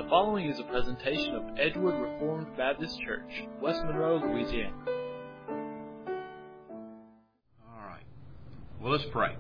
The following is a presentation of Edgewood Reformed Baptist Church, West Monroe, Louisiana. All right. Well, let's pray.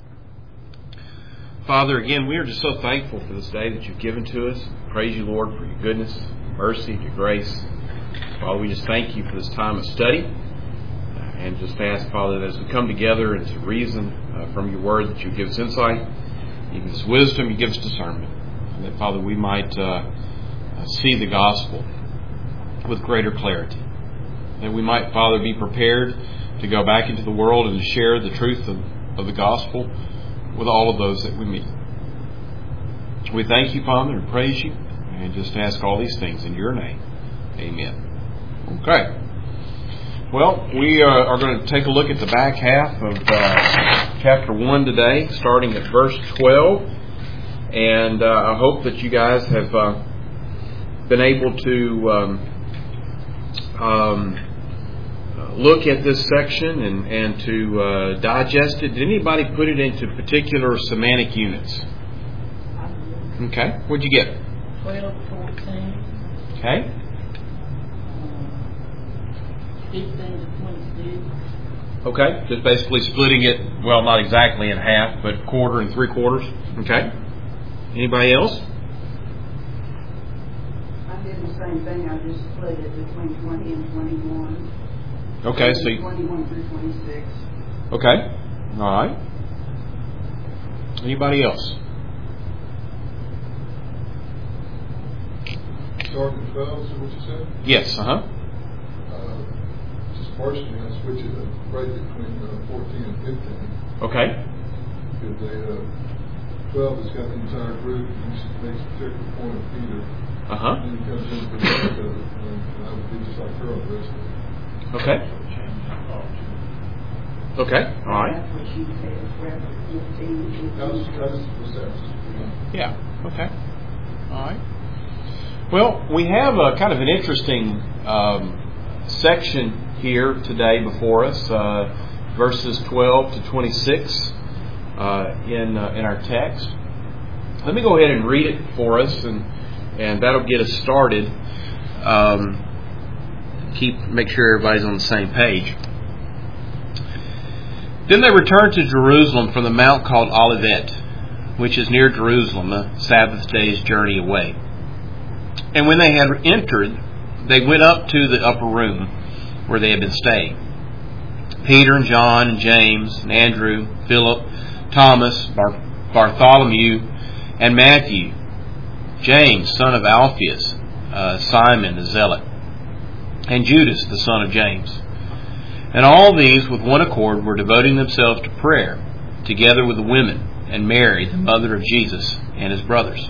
Father, again, we are just so thankful for this day that you've given to us. Praise you, Lord, for your goodness, your mercy, your grace. Father, we just thank you for this time of study. And just ask, Father, that as we come together and to reason from your word, that you give us insight, you give us wisdom, you give us discernment. And that, Father, we might see the gospel with greater clarity. That we might, Father, be prepared to go back into the world and to share the truth of the gospel with all of those that we meet. We thank you, Father, and praise you, and just ask all these things in your name. Amen. Okay. Well, we are going to take a look at the back half of chapter 1 today, starting at verse 12. And I hope that you guys have been able to look at this section and to digest it. Did anybody put it into particular semantic units? Okay. What'd you get? 12, 14. Okay. 15 to 26. Okay. Just basically splitting it, well, not exactly in half, but quarter and 3/4. Okay. Anybody else? I did the same thing. I just split it between 20 and 21. Okay, so 21 through 26. Okay. All right. Anybody else? Starting at 12, is what you said? Yes. Just partially, I switch it right between 14 and 15. Okay. Because they 12 has got the entire group, and he makes a particular point of Peter. And he comes in for the rest of it, and I would be just like her on the rest of it. Okay. Okay. All right. That's what she said. Where 15. Yeah. Okay. All right. Well, we have a kind of an interesting section here today before us, verses 12 to 26 in our text. Let me go ahead and read it for us, and that'll get us started. Make sure everybody's on the same page. Then they returned to Jerusalem from the mount called Olivet, which is near Jerusalem, a Sabbath day's journey away. And when they had entered, they went up to the upper room where they had been staying. Peter and John and James and Andrew, Philip, Thomas, Bartholomew, and Matthew, James, son of Alphaeus, Simon the Zealot, and Judas, the son of James. And all these with one accord were devoting themselves to prayer, together with the women, and Mary, the mother of Jesus, and his brothers.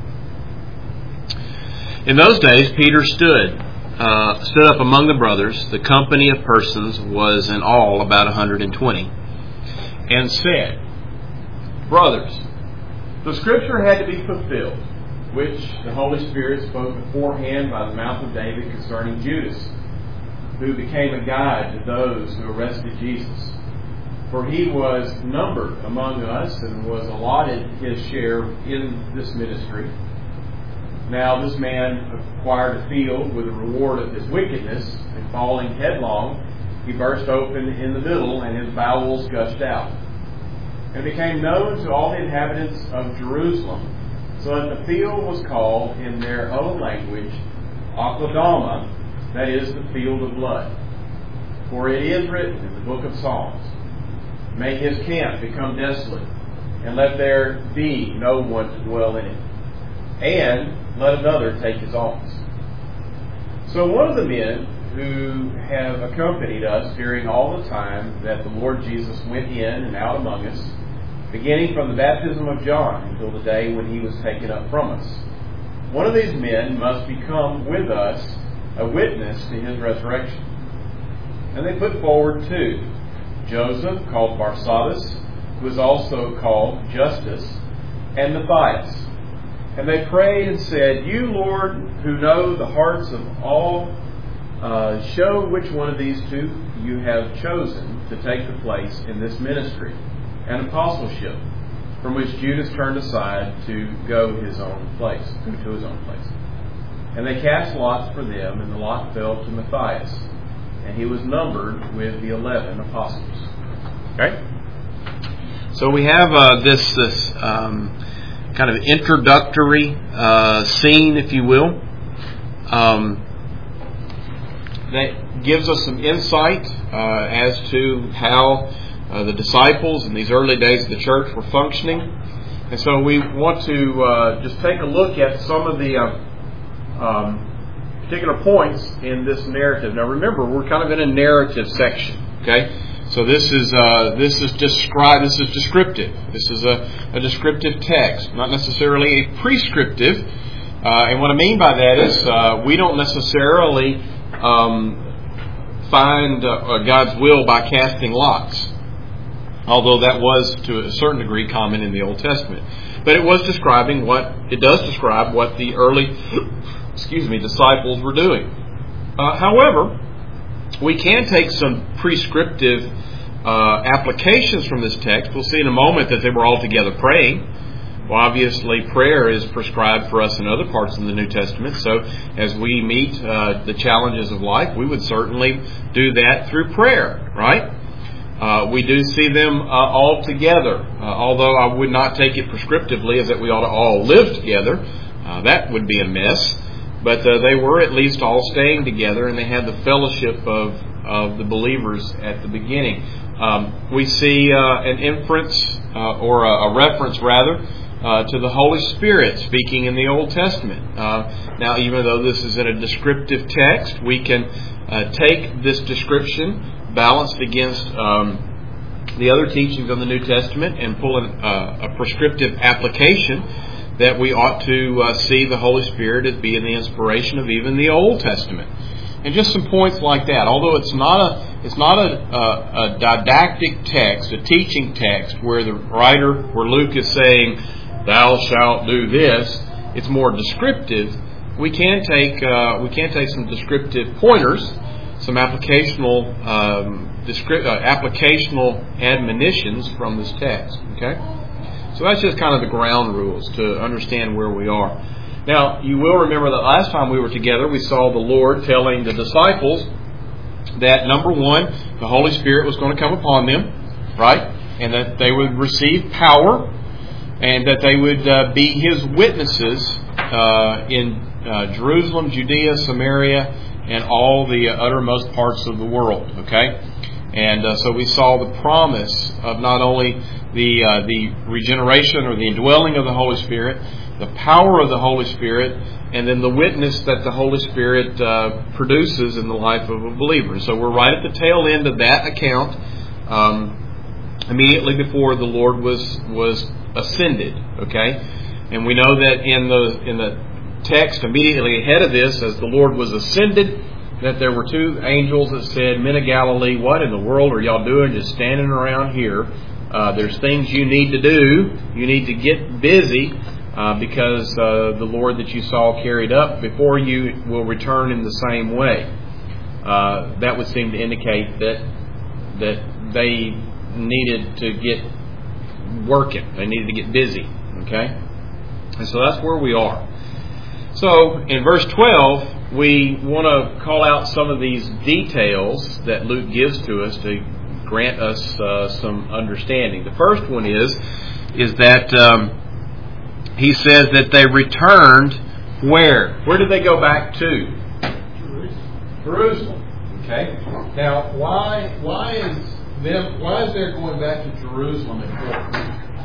In those days Peter stood up among the brothers. The company of persons was in all about 120, and said, Brothers, the scripture had to be fulfilled, which the Holy Spirit spoke beforehand by the mouth of David concerning Judas, who became a guide to those who arrested Jesus. For he was numbered among us and was allotted his share in this ministry. Now this man acquired a field with the reward of his wickedness, and falling headlong, he burst open in the middle, and his bowels gushed out. And became known to all the inhabitants of Jerusalem, so that the field was called in their own language Akeldama, that is, the field of blood. For it is written in the book of Psalms, Make his camp become desolate, and let there be no one to dwell in it, and let another take his office. So one of the men who have accompanied us during all the time that the Lord Jesus went in and out among us, beginning from the baptism of John until the day when he was taken up from us. One of these men must become with us a witness to his resurrection. And they put forward 2, Joseph, called Barsabbas, who is also called Justus, and Matthias. And they prayed and said, You, Lord, who know the hearts of all, show which one of these 2 you have chosen to take the place in this ministry and apostleship, from which Judas turned aside to go to his own place. And they cast lots for them, and the lot fell to Matthias, and he was numbered with the 11 apostles. Okay? So we have this kind of introductory scene, if you will, that gives us some insight as to how the disciples in these early days of the church were functioning. And so we want to just take a look at some of the particular points in this narrative. Now remember, we're kind of in a narrative section. Okay? So this is descriptive. This is a descriptive text, not necessarily a prescriptive. And what I mean by that is we don't necessarily find God's will by casting lots, although that was to a certain degree common in the Old Testament. But it does describe what the early disciples were doing. However, we can take some prescriptive applications from this text. We'll see in a moment that they were all together praying. Well, obviously, prayer is prescribed for us in other parts of the New Testament. So as we meet the challenges of life, we would certainly do that through prayer, right? We do see them all together, although I would not take it prescriptively as that we ought to all live together. That would be a mess. But they were at least all staying together, and they had the fellowship of the believers at the beginning. We see an inference, or a reference rather, to the Holy Spirit speaking in the Old Testament. Now, even though this is in a descriptive text, we can take this description balanced against the other teachings of the New Testament and pull a prescriptive application that we ought to see the Holy Spirit as being the inspiration of even the Old Testament. And just some points like that. Although it's not a didactic text, a teaching text where Luke is saying, "Thou shalt do this." It's more descriptive. We can take some descriptive pointers, some applicational admonitions from this text. Okay. So that's just kind of the ground rules to understand where we are. Now, you will remember that last time we were together, we saw the Lord telling the disciples that, number one, the Holy Spirit was going to come upon them, right? And that they would receive power, and that they would be His witnesses in Jerusalem, Judea, Samaria, and all the uttermost parts of the world, okay? And so we saw the promise of not only the regeneration or the indwelling of the Holy Spirit, the power of the Holy Spirit, and then the witness that the Holy Spirit produces in the life of a believer. So we're right at the tail end of that account, immediately before the Lord was ascended. Okay, and we know that in the text immediately ahead of this, as the Lord was ascended, that there were two angels that said, "Men of Galilee, what in the world are y'all doing just standing around here? There's things you need to do. You need to get busy because the Lord that you saw carried up before you will return in the same way." That would seem to indicate that they needed to get working. They needed to get busy. Okay? And so that's where we are. So in verse 12, we want to call out some of these details that Luke gives to us to grant us some understanding. The first one is that he says that they returned where? Where did they go back to? Jerusalem. Okay. Now, why is their going back to Jerusalem important?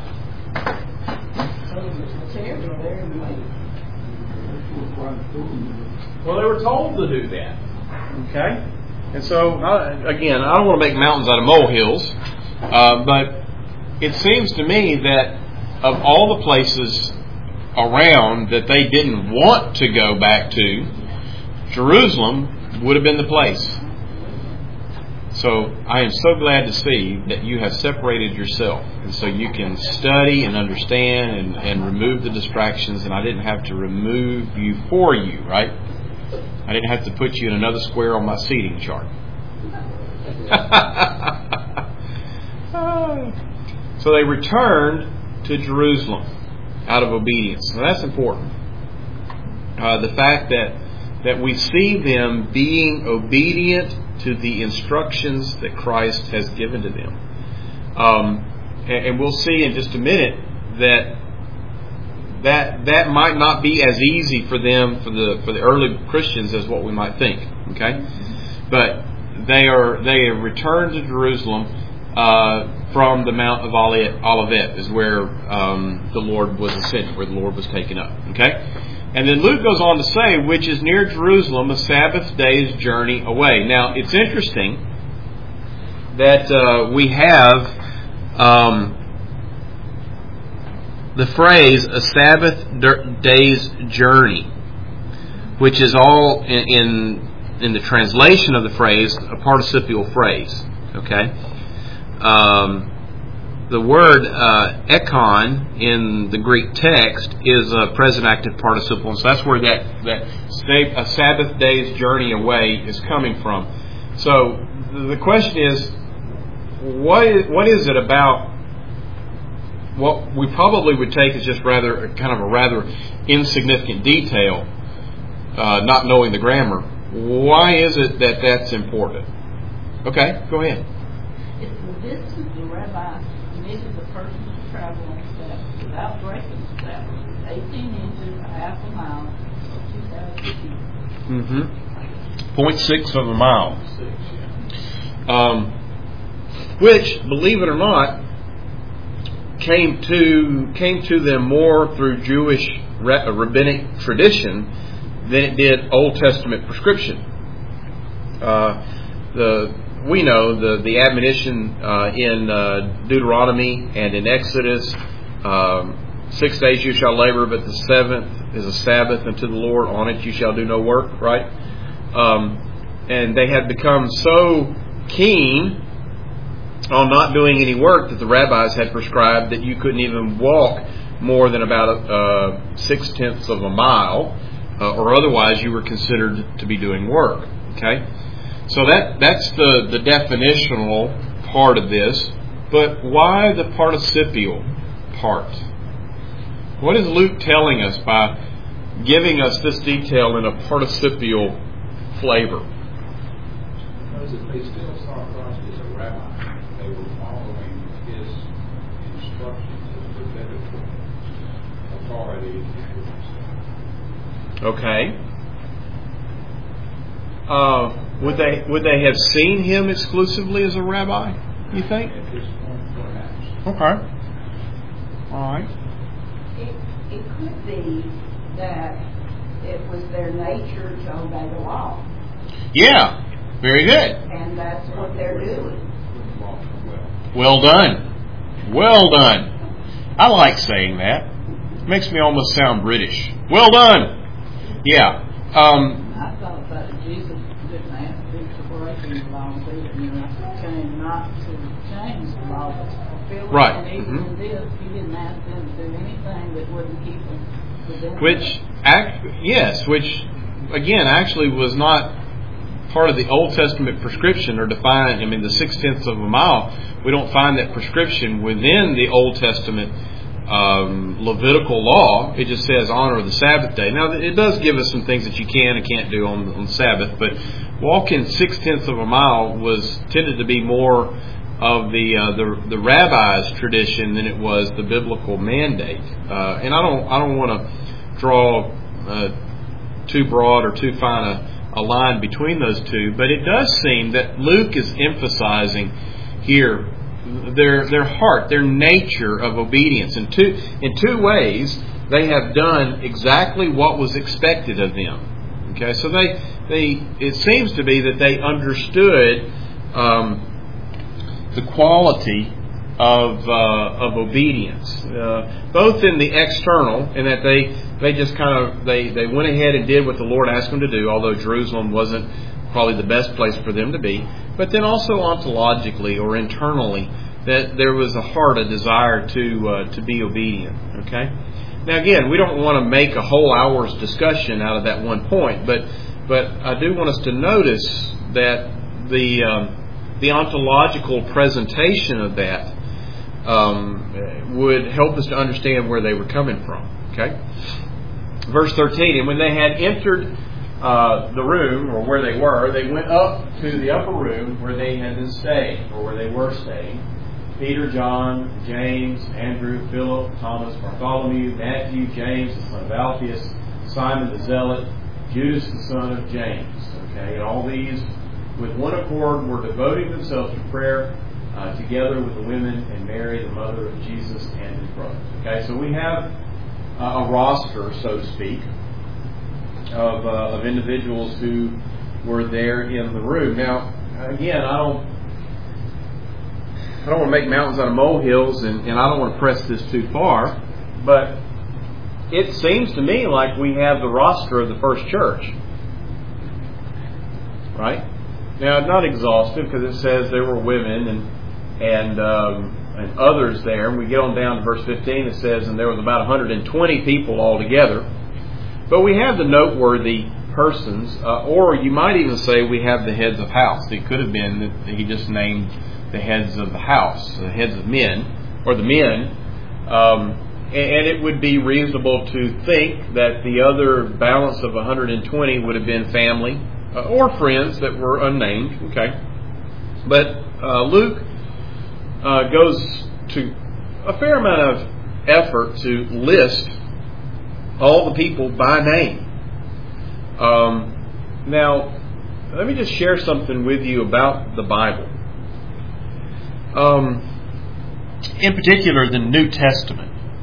Well, they were told to do that. Okay? And so, again, I don't want to make mountains out of molehills, but it seems to me that of all the places around that they didn't want to go back to, Jerusalem would have been the place. So I am so glad to see that you have separated yourself, and so you can study and understand and remove the distractions, and I didn't have to remove you for you, right? I didn't have to put you in another square on my seating chart. So they returned to Jerusalem out of obedience. Now that's important. The fact that we see them being obedient to the instructions that Christ has given to them. And we'll see in just a minute that might not be as easy for them, for the early Christians, as what we might think. Okay, but they have returned to Jerusalem from the Mount of Olivet, is where the Lord was ascended, where the Lord was taken up. Okay. And then Luke goes on to say, which is near Jerusalem, a Sabbath day's journey away. Now, it's interesting that we have the phrase, a Sabbath day's journey, which is all in the translation of the phrase, a participial phrase. Okay? The word ekon in the Greek text is a present active participle, and so that's where that a Sabbath day's journey away is coming from. So the question is, what is it about what we probably would take as just rather insignificant detail, not knowing the grammar? Why is it that that's important? Okay, go ahead. It's the distance the rabbi permitted the person to travel on Sabbath without breaking the Sabbath. 18 inches, a half a mile, or 2,000 feet. 0.6 of a mile. Which, believe it or not, came to them more through Jewish rabbinic tradition than it did Old Testament prescription. We know the admonition in Deuteronomy and in Exodus, 6 days you shall labor, but the seventh is a Sabbath unto the Lord. On it you shall do no work, right? And they had become so keen on not doing any work that the rabbis had prescribed that you couldn't even walk more than about 0.6 of a mile, or otherwise you were considered to be doing work. Okay? So that's the definitional part of this. But why the participial part? What is Luke telling us by giving us this detail in a participial flavor? Because if they still saw Christ as a rabbi, they were following his instructions as the biblical authority. Okay. Would they have seen him exclusively as a rabbi, you think? At this point, perhaps. Okay. All right. It could be that it was their nature to obey the law. Yeah. Very good. And that's what they're doing. Well done. Well done. I like saying that. Makes me almost sound British. Well done. Yeah. I thought that Jesus didn't ask them to break any laws either. He came not to change the law, but fulfill it. Right. And even in this, he didn't ask them to do anything that wouldn't keep them within which again actually was not part of the Old Testament prescription or defined. I mean, the 0.6 of a mile, we don't find that prescription within the Old Testament Levitical law. It just says honor the Sabbath day. Now, it does give us some things that you can and can't do on the Sabbath, but walking 0.6 of a mile tended to be more of the rabbi's tradition than it was the biblical mandate. And I don't want to draw too broad or too fine a line between those two, but it does seem that Luke is emphasizing here their heart, their nature of obedience. In two ways, they have done exactly what was expected of them. Okay, so it seems to be that they understood the quality of obedience, both in the external, in that they just they went ahead and did what the Lord asked them to do, although Jerusalem wasn't probably the best place for them to be, but then also ontologically or internally, that there was a desire to be obedient. Okay. Now again, we don't want to make a whole hour's discussion out of that one point, but I do want us to notice that the ontological presentation of that would help us to understand where they were coming from. Okay? Verse 13, and when they had entered the room, or where they were, they went up to the upper room where they had been staying, or where they were staying. Peter, John, James, Andrew, Philip, Thomas, Bartholomew, Matthew, James, the son of Alphaeus, Simon the Zealot, Judas, the son of James. Okay, and all these, with one accord, were devoting themselves to prayer together with the women and Mary, the mother of Jesus, and his brothers. Okay, so we have a roster, so to speak, of individuals who were there in the room. Now, again, I don't want to make mountains out of molehills, and I don't want to press this too far, but it seems to me like we have the roster of the first church. Right? Now, not exhaustive, because it says there were women and others there. And we get on down to verse 15, it says, and there was about 120 people altogether. But we have the noteworthy persons, or you might even say we have the heads of house. It could have been that he just named the heads of the house, the heads of men, or the men. And it would be reasonable to think that the other balance of 120 would have been family or friends that were unnamed. Okay, but Luke goes to a fair amount of effort to list all the people by name. Now, let me just share something with you about the Bible. In particular, the New Testament.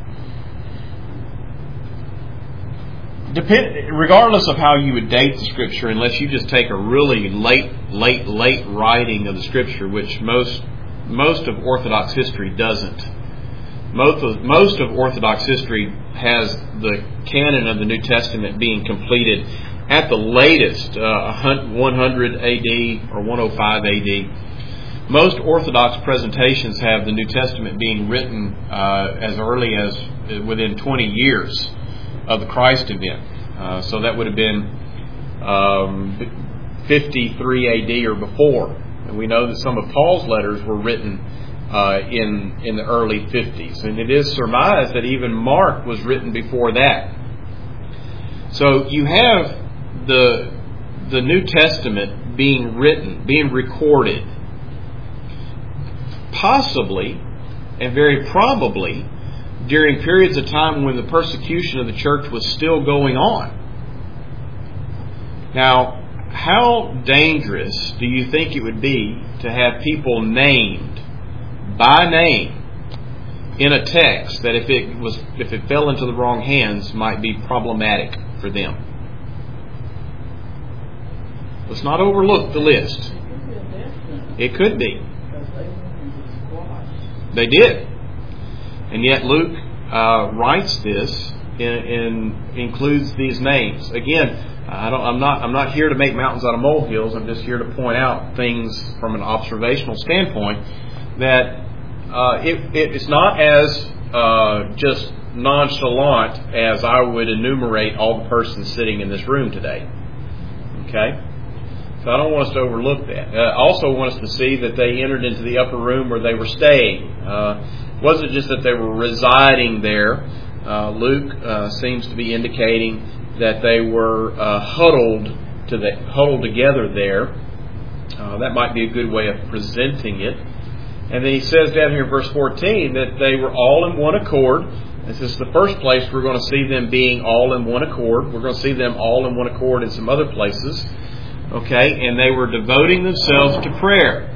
Regardless of how you would date the Scripture, unless you just take a really late writing of the Scripture, which most of Orthodox history doesn't. Most of Orthodox history has the canon of the New Testament being completed at the latest 100 AD or 105 AD. Most Orthodox presentations have the New Testament being written as early as within 20 years of the Christ event. So that would have been 53 AD or before. And we know that some of Paul's letters were written in the early 50s. And it is surmised that even Mark was written before that. So you have the New Testament being written, being recorded, possibly and very probably during periods of time when the persecution of the church was still going on. Now, how dangerous do you think it would be to have people named by name in a text that if it fell into the wrong hands might be problematic for them? Let's not overlook the list. It could be. They did. And yet Luke writes this and includes these names. Again, I'm not here to make mountains out of molehills. I'm just here to point out things from an observational standpoint that it's not as just nonchalant as I would enumerate all the persons sitting in this room today. Okay? So I don't want us to overlook that. I also want us to see that they entered into the upper room where they were staying. It wasn't just that they were residing there. Luke seems to be indicating that they were huddled together there. That might be a good way of presenting it. And then he says down here in verse 14 that they were all in one accord. This is the first place we're going to see them being all in one accord. We're going to see them all in one accord in some other places. Okay, and they were devoting themselves to prayer.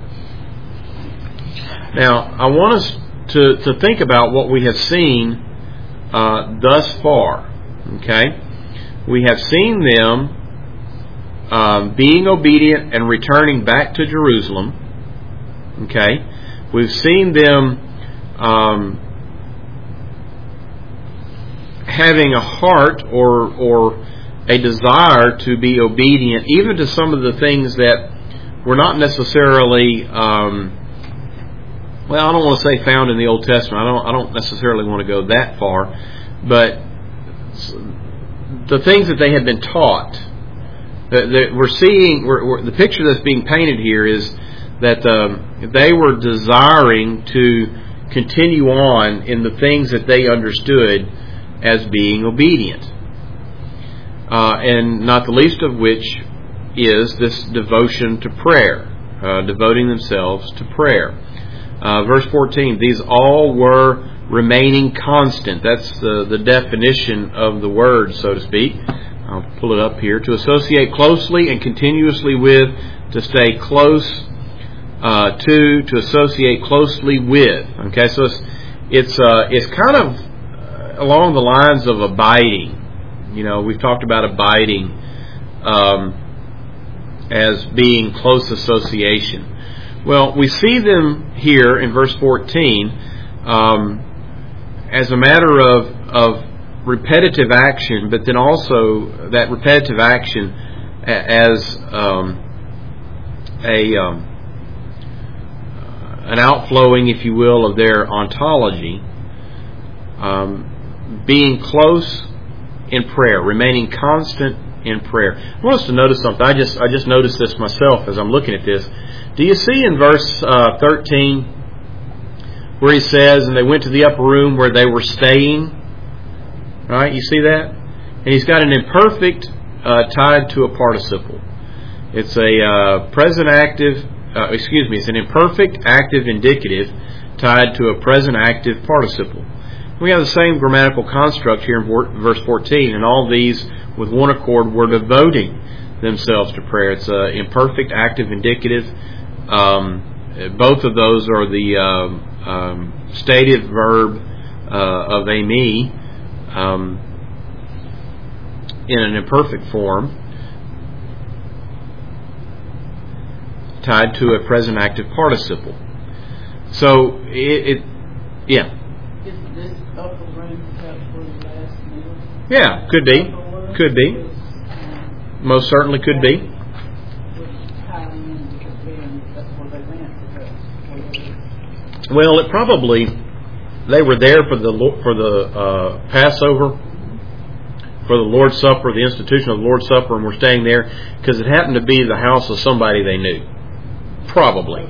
Now, I want us to think about what we have seen thus far. Okay, we have seen them being obedient and returning back to Jerusalem. Okay, we've seen them having a heart or a desire to be obedient, even to some of the things that were not necessarily, I don't want to say found in the Old Testament. I don't necessarily want to go that far, but the things that they had been taught, that we're seeing, the picture that's being painted here is that they were desiring to continue on in the things that they understood as being obedient. And not the least of which is this devotion to prayer, devoting themselves to prayer. Verse 14, these all were remaining constant. That's the definition of the word, so to speak. I'll pull it up here. To associate closely and continuously with, to stay close to associate closely with. Okay, so it's kind of along the lines of abiding. You know, we've talked about abiding as being close association. Well, we see them here in verse 14 as a matter of repetitive action, but then also that repetitive action as an outflowing, if you will, of their ontology, being close in prayer, remaining constant in prayer. I want us to notice something. I just noticed this myself as I'm looking at this. Do you see in verse 13 where he says, and they went to the upper room where they were staying? Right? You see that? And he's got an imperfect tied to a participle. It's a present active, it's an imperfect active indicative tied to a present active participle. We have the same grammatical construct here in verse 14, and all these with one accord were devoting themselves to prayer. It's an imperfect active indicative. Both of those are the stative verb of ami in an imperfect form, tied to a present active participle. So Isn't this upper room perhaps for the last meal? Yeah, could be. Could be. Most certainly could be. Well, it probably they were there for the Passover, for the Lord's Supper, the institution of the Lord's Supper, and were staying there because it happened to be the house of somebody they knew. Probably.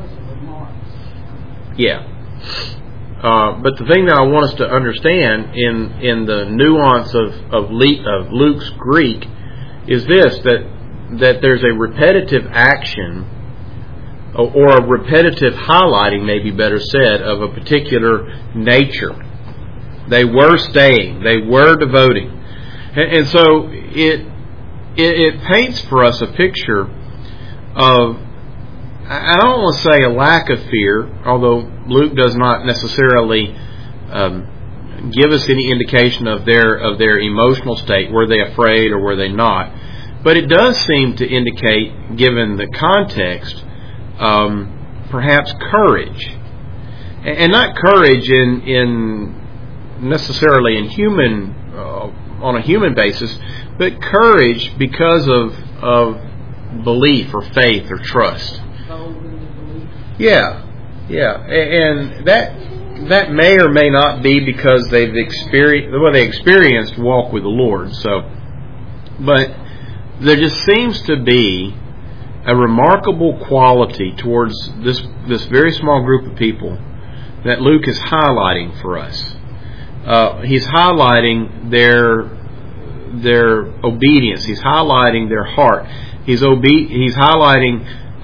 Yeah. But the thing that I want us to understand in the nuance of Luke's Greek is this, that there's a repetitive action or a repetitive highlighting, maybe better said, of a particular nature. They were staying. They were devoting. And so it paints for us a picture of, I don't want to say a lack of fear, although Luke does not necessarily give us any indication of their emotional state. Were they afraid or were they not? But it does seem to indicate, given the context, perhaps courage, and not courage in necessarily in human on a human basis, but courage because of belief or faith or trust. Yeah, and that may or may not be because they've experienced walk with the Lord. So, but there just seems to be a remarkable quality towards this very small group of people that Luke is highlighting for us. He's highlighting their obedience. He's highlighting their heart. He's highlighting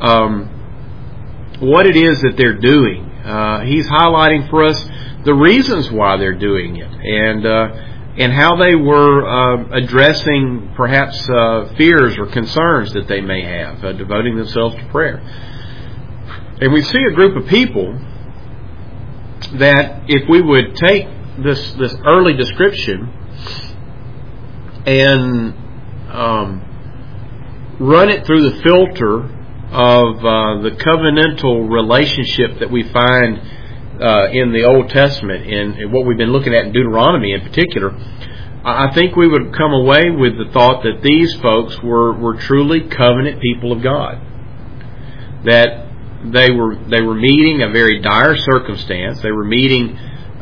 what it is that they're doing. He's highlighting for us the reasons why they're doing it, and how they were addressing perhaps fears or concerns that they may have, devoting themselves to prayer. And we see a group of people that, if we would take this early description and run it through the filter of the covenantal relationship that we find in the Old Testament, and what we've been looking at in Deuteronomy in particular, I think we would come away with the thought that these folks were truly covenant people of God. That they were meeting a very dire circumstance. They were meeting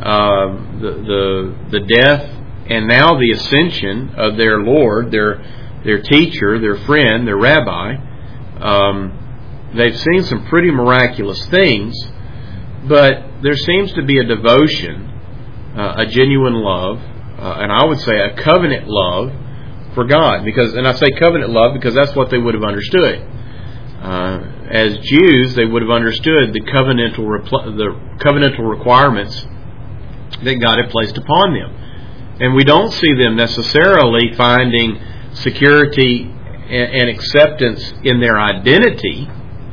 the death and now the ascension of their Lord, their teacher, their friend, their rabbi. They've seen some pretty miraculous things, But there seems to be a devotion, a genuine love, and I would say a covenant love for God. And I say covenant love because that's what they would have understood. As Jews, they would have understood the covenantal requirements that God had placed upon them. And we don't see them necessarily finding security and acceptance in their identity,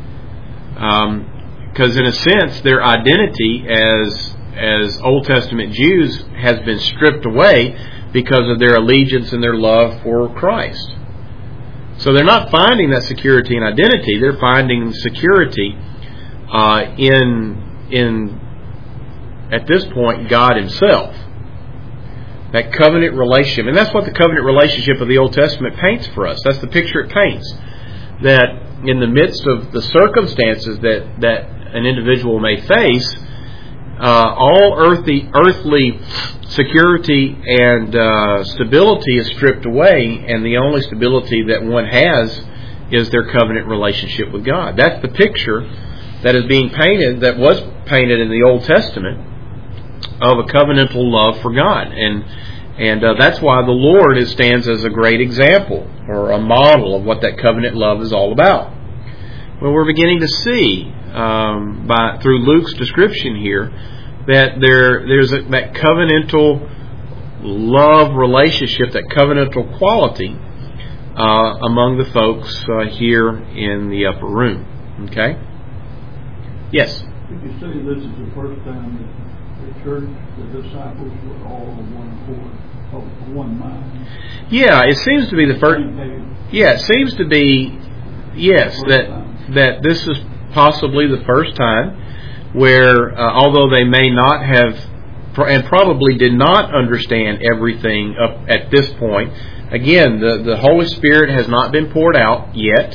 because in a sense their identity as Old Testament Jews has been stripped away because of their allegiance and their love for Christ. So they're not finding that security and identity. They're finding security in at this point God Himself. That covenant relationship. And that's what the covenant relationship of the Old Testament paints for us. That's the picture it paints. That in the midst of the circumstances that an individual may face, all earthly security and stability is stripped away, and the only stability that one has is their covenant relationship with God. That's the picture that is being painted, that was painted in the Old Testament, of a covenantal love for God. And that's why the Lord stands as a great example or a model of what that covenant love is all about. Well, we're beginning to see through Luke's description here that there's that covenantal love relationship, that covenantal quality among the folks here in the upper room. Okay? Yes? Would you say this is the first time that the church, the disciples were all on one accord, of one mind? Yeah, it seems to be the first. Yeah, it seems to be, yes, that this is possibly the first time where, although they may not have, and probably did not understand everything up at this point, again, the Holy Spirit has not been poured out yet.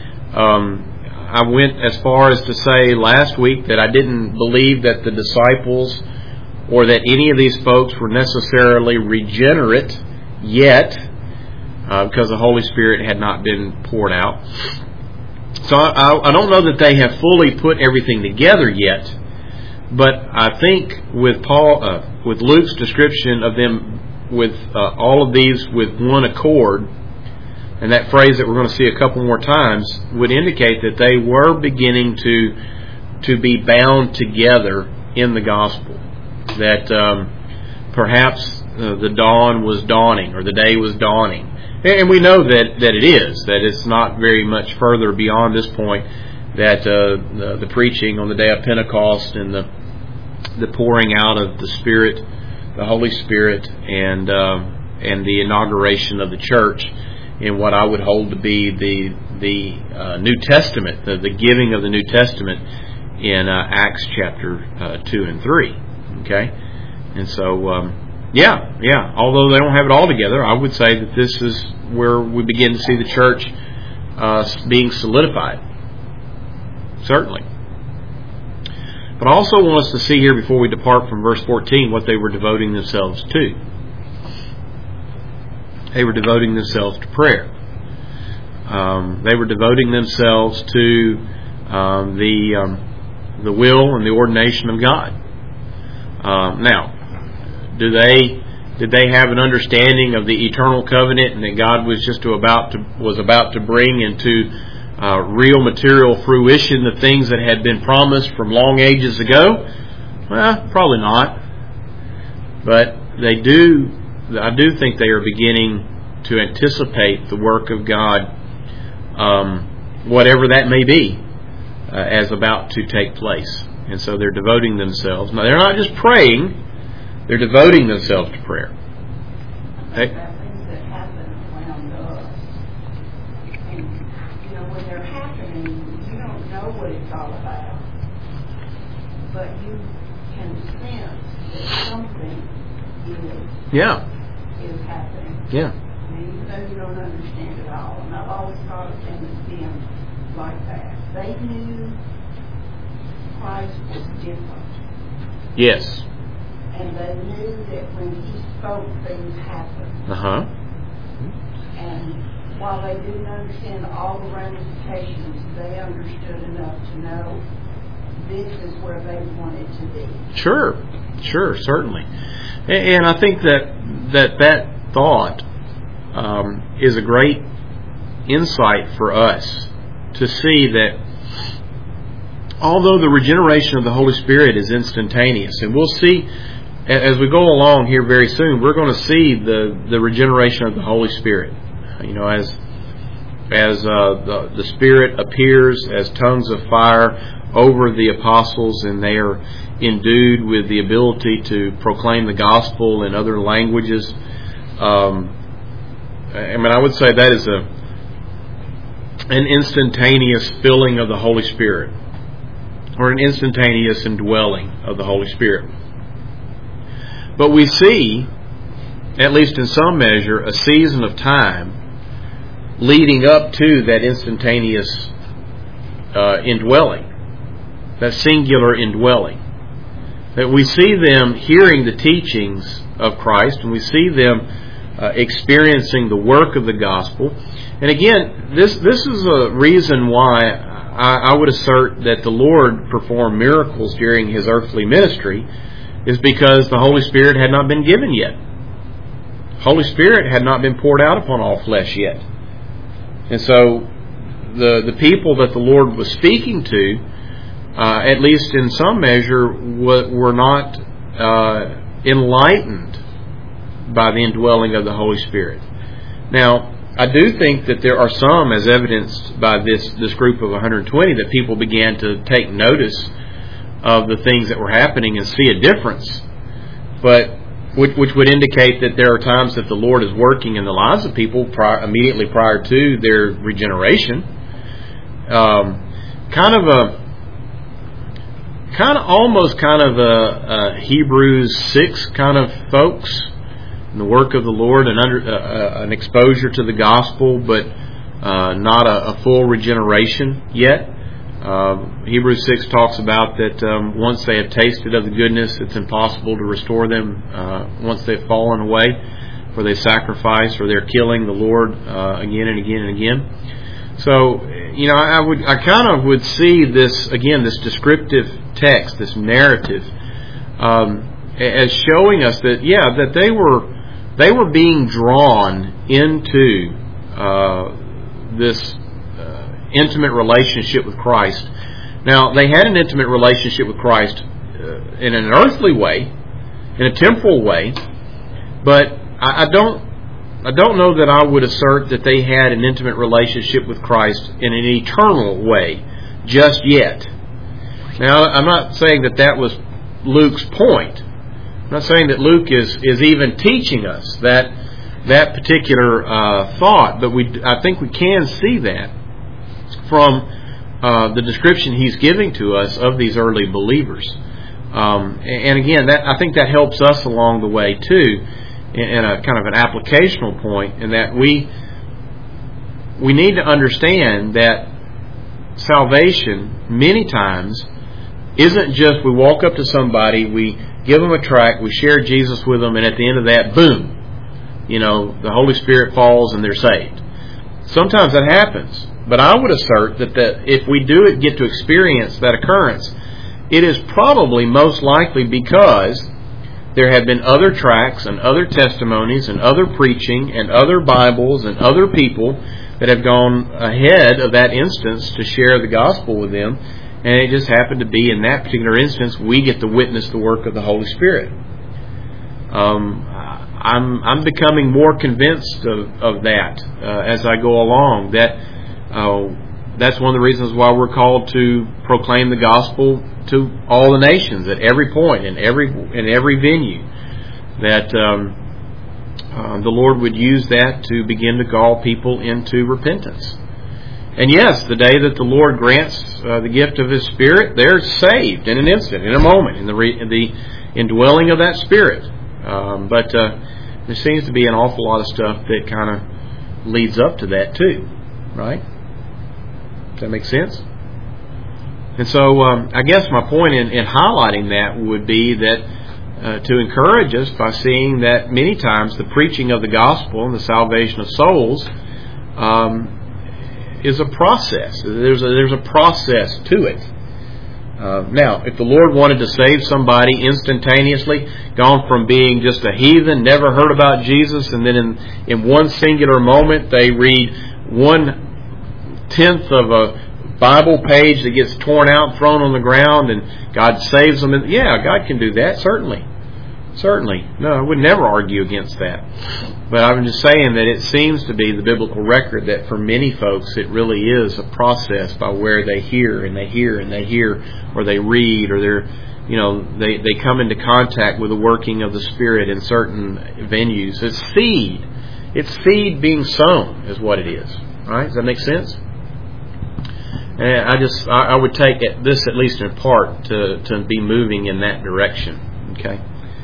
I went as far as to say last week that I didn't believe that the disciples or that any of these folks were necessarily regenerate yet, because the Holy Spirit had not been poured out. So I don't know that they have fully put everything together yet, but I think with with Luke's description of them with all of these with one accord, and that phrase that we're going to see a couple more times would indicate that they were beginning to be bound together in the gospel. That perhaps the dawn was dawning, or the day was dawning. And we know that it is, that it's not very much further beyond this point, that the preaching on the day of Pentecost and the pouring out of the Spirit, the Holy Spirit, and the inauguration of the church in what I would hold to be the New Testament, the giving of the New Testament in Acts chapter 2 and 3. Okay? And so, although they don't have it all together, I would say that this is where we begin to see the church being solidified. Certainly. But I also want us to see here, before we depart from verse 14, what they were devoting themselves to. They were devoting themselves to prayer. They were devoting themselves to the will and the ordination of God. Now, did they have an understanding of the eternal covenant, and that God was just about to bring into real material fruition the things that had been promised from long ages ago? Well, probably not. But I do think they are beginning to anticipate the work of God, whatever that may be, as about to take place. And so they're devoting themselves. Now, they're not just praying, they're devoting themselves to prayer. Okay? Things that happen around us. And, when they're happening, you don't know what it's all about. But you can sense that something is happening. Yeah. Even though you don't understand it all. And I've always thought of them as being like that. They knew Christ was different. Yes. And they knew that when He spoke, things happened. And while they didn't understand all the ramifications, they understood enough to know this is where they wanted to be. Sure, certainly. And I think that thought is a great insight for us to see that although the regeneration of the Holy Spirit is instantaneous, and we'll see as we go along here very soon, we're going to see the regeneration of the Holy Spirit. As the Spirit appears as tongues of fire over the apostles, and they are endued with the ability to proclaim the gospel in other languages. I would say that is an instantaneous filling of the Holy Spirit, or an instantaneous indwelling of the Holy Spirit. But we see, at least in some measure, a season of time leading up to that instantaneous indwelling, that singular indwelling. That we see them hearing the teachings of Christ, and we see them experiencing the work of the gospel. And again, this is a reason why I would assert that the Lord performed miracles during His earthly ministry, is because the Holy Spirit had not been given yet. Holy Spirit had not been poured out upon all flesh yet. And so the people that the Lord was speaking to, at least in some measure, were not enlightened by the indwelling of the Holy Spirit. Now, I do think that there are some, as evidenced by this group of 120, that people began to take notice of the things that were happening and see a difference, but which would indicate that there are times that the Lord is working in the lives of people immediately prior to their regeneration. Almost a Hebrews 6 kind of folks in the work of the Lord, and an exposure to the gospel, but not a full regeneration yet. Hebrews 6 talks about that once they have tasted of the goodness, it's impossible to restore them once they've fallen away, for they sacrifice or they're killing the Lord again and again and again. So, I kind of would see this, again, this descriptive text, this narrative, as showing us that, that they were being drawn into this intimate relationship with Christ. Now, they had an intimate relationship with Christ in an earthly way, in a temporal way, but I don't know that I would assert that they had an intimate relationship with Christ in an eternal way just yet. Now, I'm not saying that was Luke's point. I'm not saying that Luke is even teaching us that particular thought, but I think we can see that from the description he's giving to us of these early believers. And again, I think that helps us along the way too, in a kind of an applicational point, in that we need to understand that salvation many times isn't just we walk up to somebody, we give them a tract, we share Jesus with them, and at the end of that, boom, the Holy Spirit falls and they're saved. Sometimes that happens, but I would assert that if we do get to experience that occurrence, it is probably most likely because there have been other tracts and other testimonies and other preaching and other Bibles and other people that have gone ahead of that instance to share the gospel with them, and it just happened to be in that particular instance we get to witness the work of the Holy Spirit. I'm becoming more convinced of that as I go along. That's one of the reasons why we're called to proclaim the gospel to all the nations at every point, in every venue. That the Lord would use that to begin to call people into repentance. And yes, the day that the Lord grants the gift of His Spirit, they're saved in an instant, in a moment, in the indwelling of that Spirit. But there seems to be an awful lot of stuff that kind of leads up to that too, right? Does that make sense? And so I guess my point in highlighting that would be that to encourage us by seeing that many times the preaching of the gospel and the salvation of souls is a process. There's a process to it. Now, if the Lord wanted to save somebody instantaneously, gone from being just a heathen, never heard about Jesus, and then in one singular moment they read 1/10 of a Bible page that gets torn out, thrown on the ground, and God saves them. Yeah, God can do that, certainly. No, I would never argue against that. But I'm just saying that it seems to be the biblical record that for many folks it really is a process by where they hear, or they read, or they come into contact with the working of the Spirit in certain venues. It's seed. It's seed being sown is what it is. Right? Does that make sense? And I would take this, at least in part, to be moving in that direction. Okay.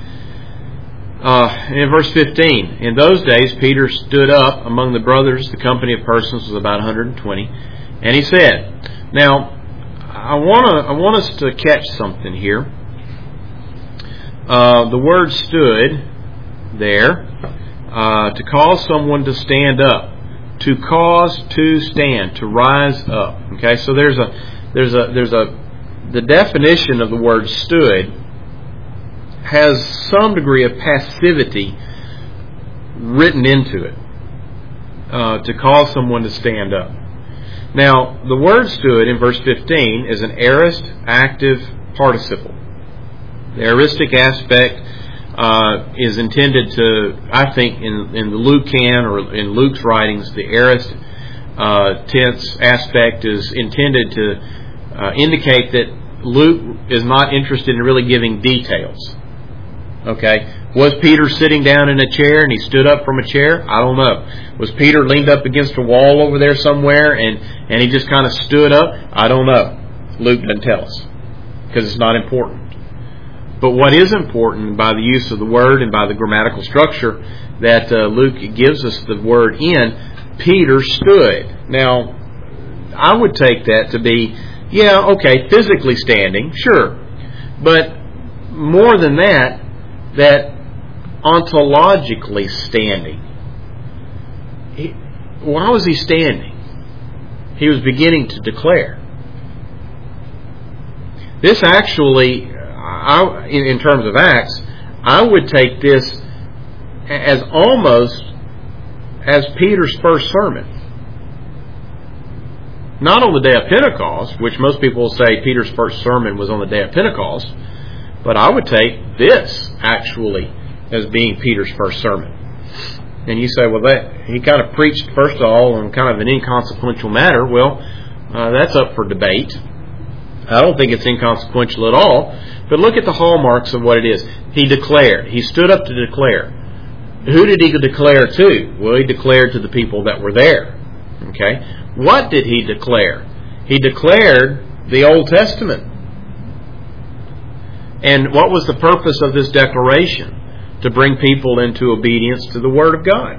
In verse 15, in those days Peter stood up among the brothers. The company of persons was about 120, and he said, "Now, I want us to catch something here. The word "stood" there to cause someone to stand up, to cause to stand, to rise up. Okay, so there's the definition of the word "stood" has some degree of passivity written into it, to cause someone to stand up. Now, the word "stood" in verse 15 is an aorist active participle. The aoristic aspect is intended to, I think, in the Lucan or in Luke's writings, the aorist tense aspect is intended to indicate that Luke is not interested in really giving details. Okay, was Peter sitting down in a chair and he stood up from a chair? I don't know. Was Peter leaned up against a wall over there somewhere and he just kind of stood up? I don't know. Luke doesn't tell us because it's not important. But what is important by the use of the word and by the grammatical structure that Luke gives us the word in, Peter stood. Now, I would take that to be, physically standing, sure. But more than that ontologically standing. Why was he standing? He was beginning to declare. This actually, in terms of Acts, I would take this as almost as Peter's first sermon. Not on the day of Pentecost, which most people will say Peter's first sermon was on the day of Pentecost, but I would take this actually as being Peter's first sermon. And you say, well, he kind of preached first of all on kind of an inconsequential matter. Well, that's up for debate. I don't think it's inconsequential at all. But look at the hallmarks of what it is. He declared. He stood up to declare. Who did he declare to? Well, he declared to the people that were there. Okay. What did he declare? He declared the Old Testament. And what was the purpose of this declaration? To bring people into obedience to the Word of God.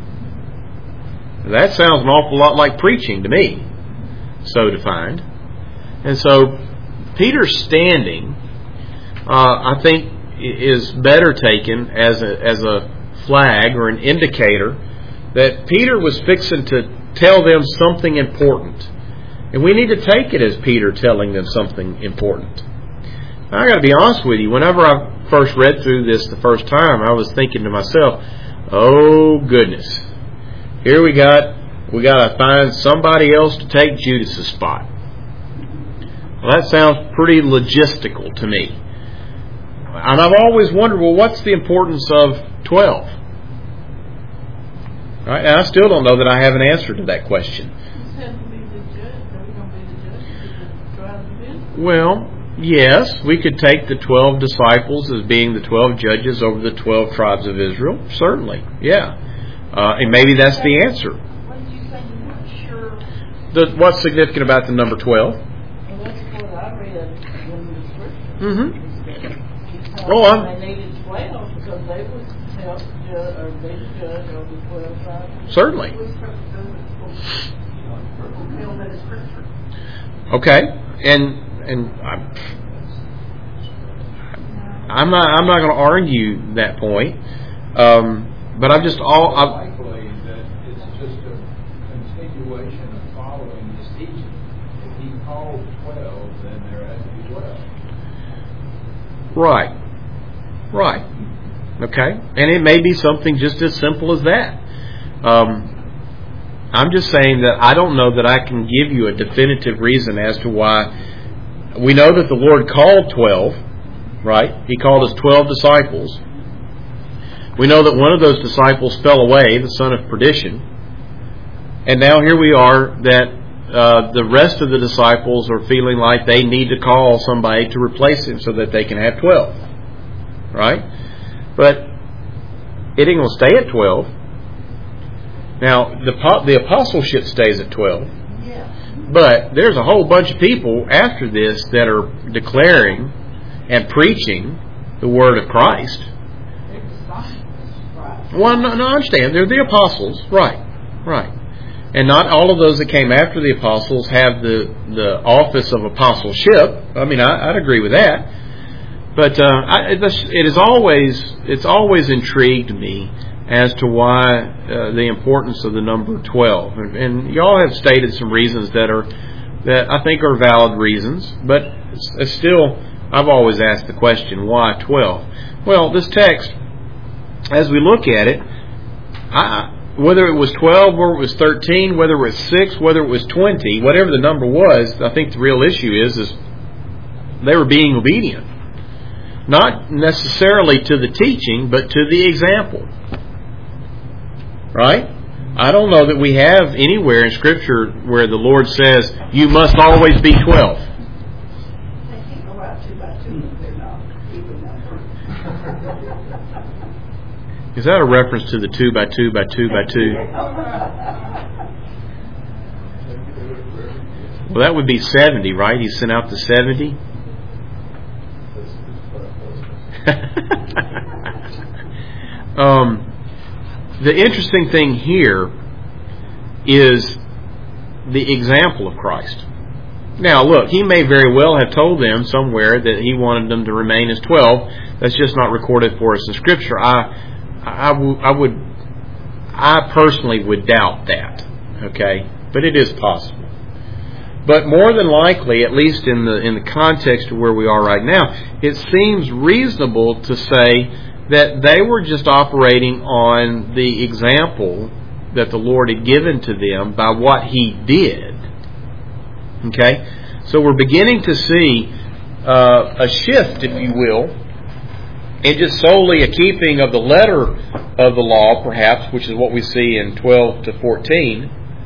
That sounds an awful lot like preaching to me, so defined. And so Peter's standing, I think, is better taken as a flag or an indicator that Peter was fixing to tell them something important. And we need to take it as Peter telling them something important. I got to be honest with you, whenever I first read through this the first time, I was thinking to myself, oh goodness, here we got to find somebody else to take Judas' spot. Well, that sounds pretty logistical to me. And I've always wondered, well, what's the importance of 12? Right? And I still don't know that I have an answer to that question. Well, yes, we could take the 12 disciples as being the 12 judges over the 12 tribes of Israel. Certainly, yeah. And maybe that's the answer. What did you say? You're not sure. What's significant about the number 12? Well, that's what I read in the scripture. Mm-hmm. They needed 12 because they would help judge or be the judge over the 12 tribes. Certainly. Okay, and I'm not going to argue that point, but I'm just likely that it's just a continuation of following this teaching. If He called 12, then there has to be 12. Right. Right. Okay. And it may be something just as simple as that. I'm just saying that I don't know that I can give you a definitive reason as to why. We know that the Lord called 12, right? He called us 12 disciples. We know that one of those disciples fell away, the son of perdition. And now here we are that the rest of the disciples are feeling like they need to call somebody to replace him so that they can have 12. Right? But it ain't going to stay at 12. Now, the apostleship stays at 12. Yeah. But there's a whole bunch of people after this that are declaring and preaching the word of Christ. They're disciples, right? Well, no, I understand. They're the apostles. Right. Right. And not all of those that came after the apostles have the office of apostleship. I mean, I'd agree with that. But it's always intrigued me as to why the importance of the number 12. And y'all have stated some reasons that I think are valid reasons. But still, I've always asked the question, why 12? Well, this text, as we look at it, whether it was 12, whether it was 13, whether it was 6, whether it was 20, whatever the number was, I think the real issue is they were being obedient. Not necessarily to the teaching, but to the example. Right? I don't know that we have anywhere in Scripture where the Lord says, you must always be 12. They can't go out 2 by 2 if they're not even number. Is that a reference to the 2 by 2 by 2 by 2? Well, that would be 70, right? He sent out the 70. The interesting thing here is the example of Christ. Now, look, He may very well have told them somewhere that He wanted them to remain as 12. That's just not recorded for us in Scripture. I personally would doubt that. Okay, but it is possible. But more than likely, at least in the context of where we are right now, it seems reasonable to say that they were just operating on the example that the Lord had given to them by what He did. Okay? So we're beginning to see a shift, if you will, in just solely a keeping of the letter of the law, perhaps, which is what we see in 12 to 14,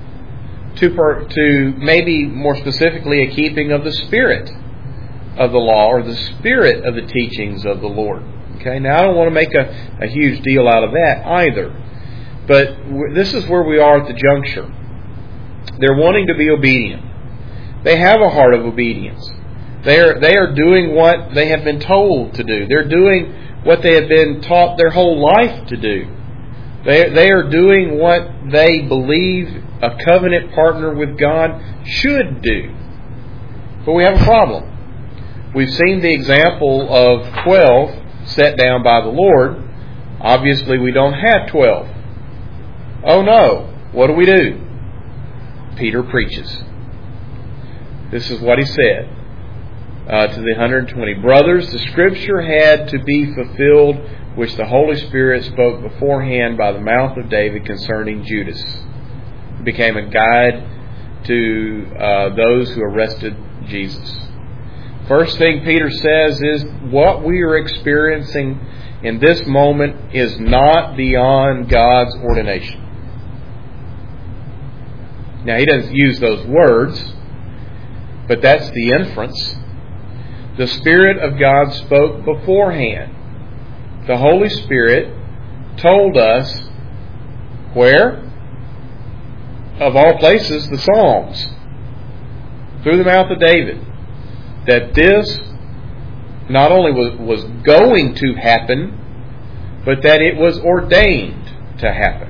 to maybe more specifically a keeping of the spirit of the law or the spirit of the teachings of the Lord. Okay, now I don't want to make a huge deal out of that either. But this is where we are at the juncture. They're wanting to be obedient. They have a heart of obedience. They are doing what they have been told to do. They're doing what they have been taught their whole life to do. They are doing what they believe a covenant partner with God should do. But we have a problem. We've seen the example of 12 set down by the Lord. Obviously, we don't have 12. Oh no, what do? Peter preaches. This is what he said to the 120. Brothers, the Scripture had to be fulfilled, which the Holy Spirit spoke beforehand by the mouth of David concerning Judas. It became a guide to those who arrested Jesus. First thing Peter says is what we are experiencing in this moment is not beyond God's ordination. Now, he doesn't use those words, but that's the inference. The Spirit of God spoke beforehand. The Holy Spirit told us where? Of all places, the Psalms, through the mouth of David, that this not only was going to happen, but that it was ordained to happen.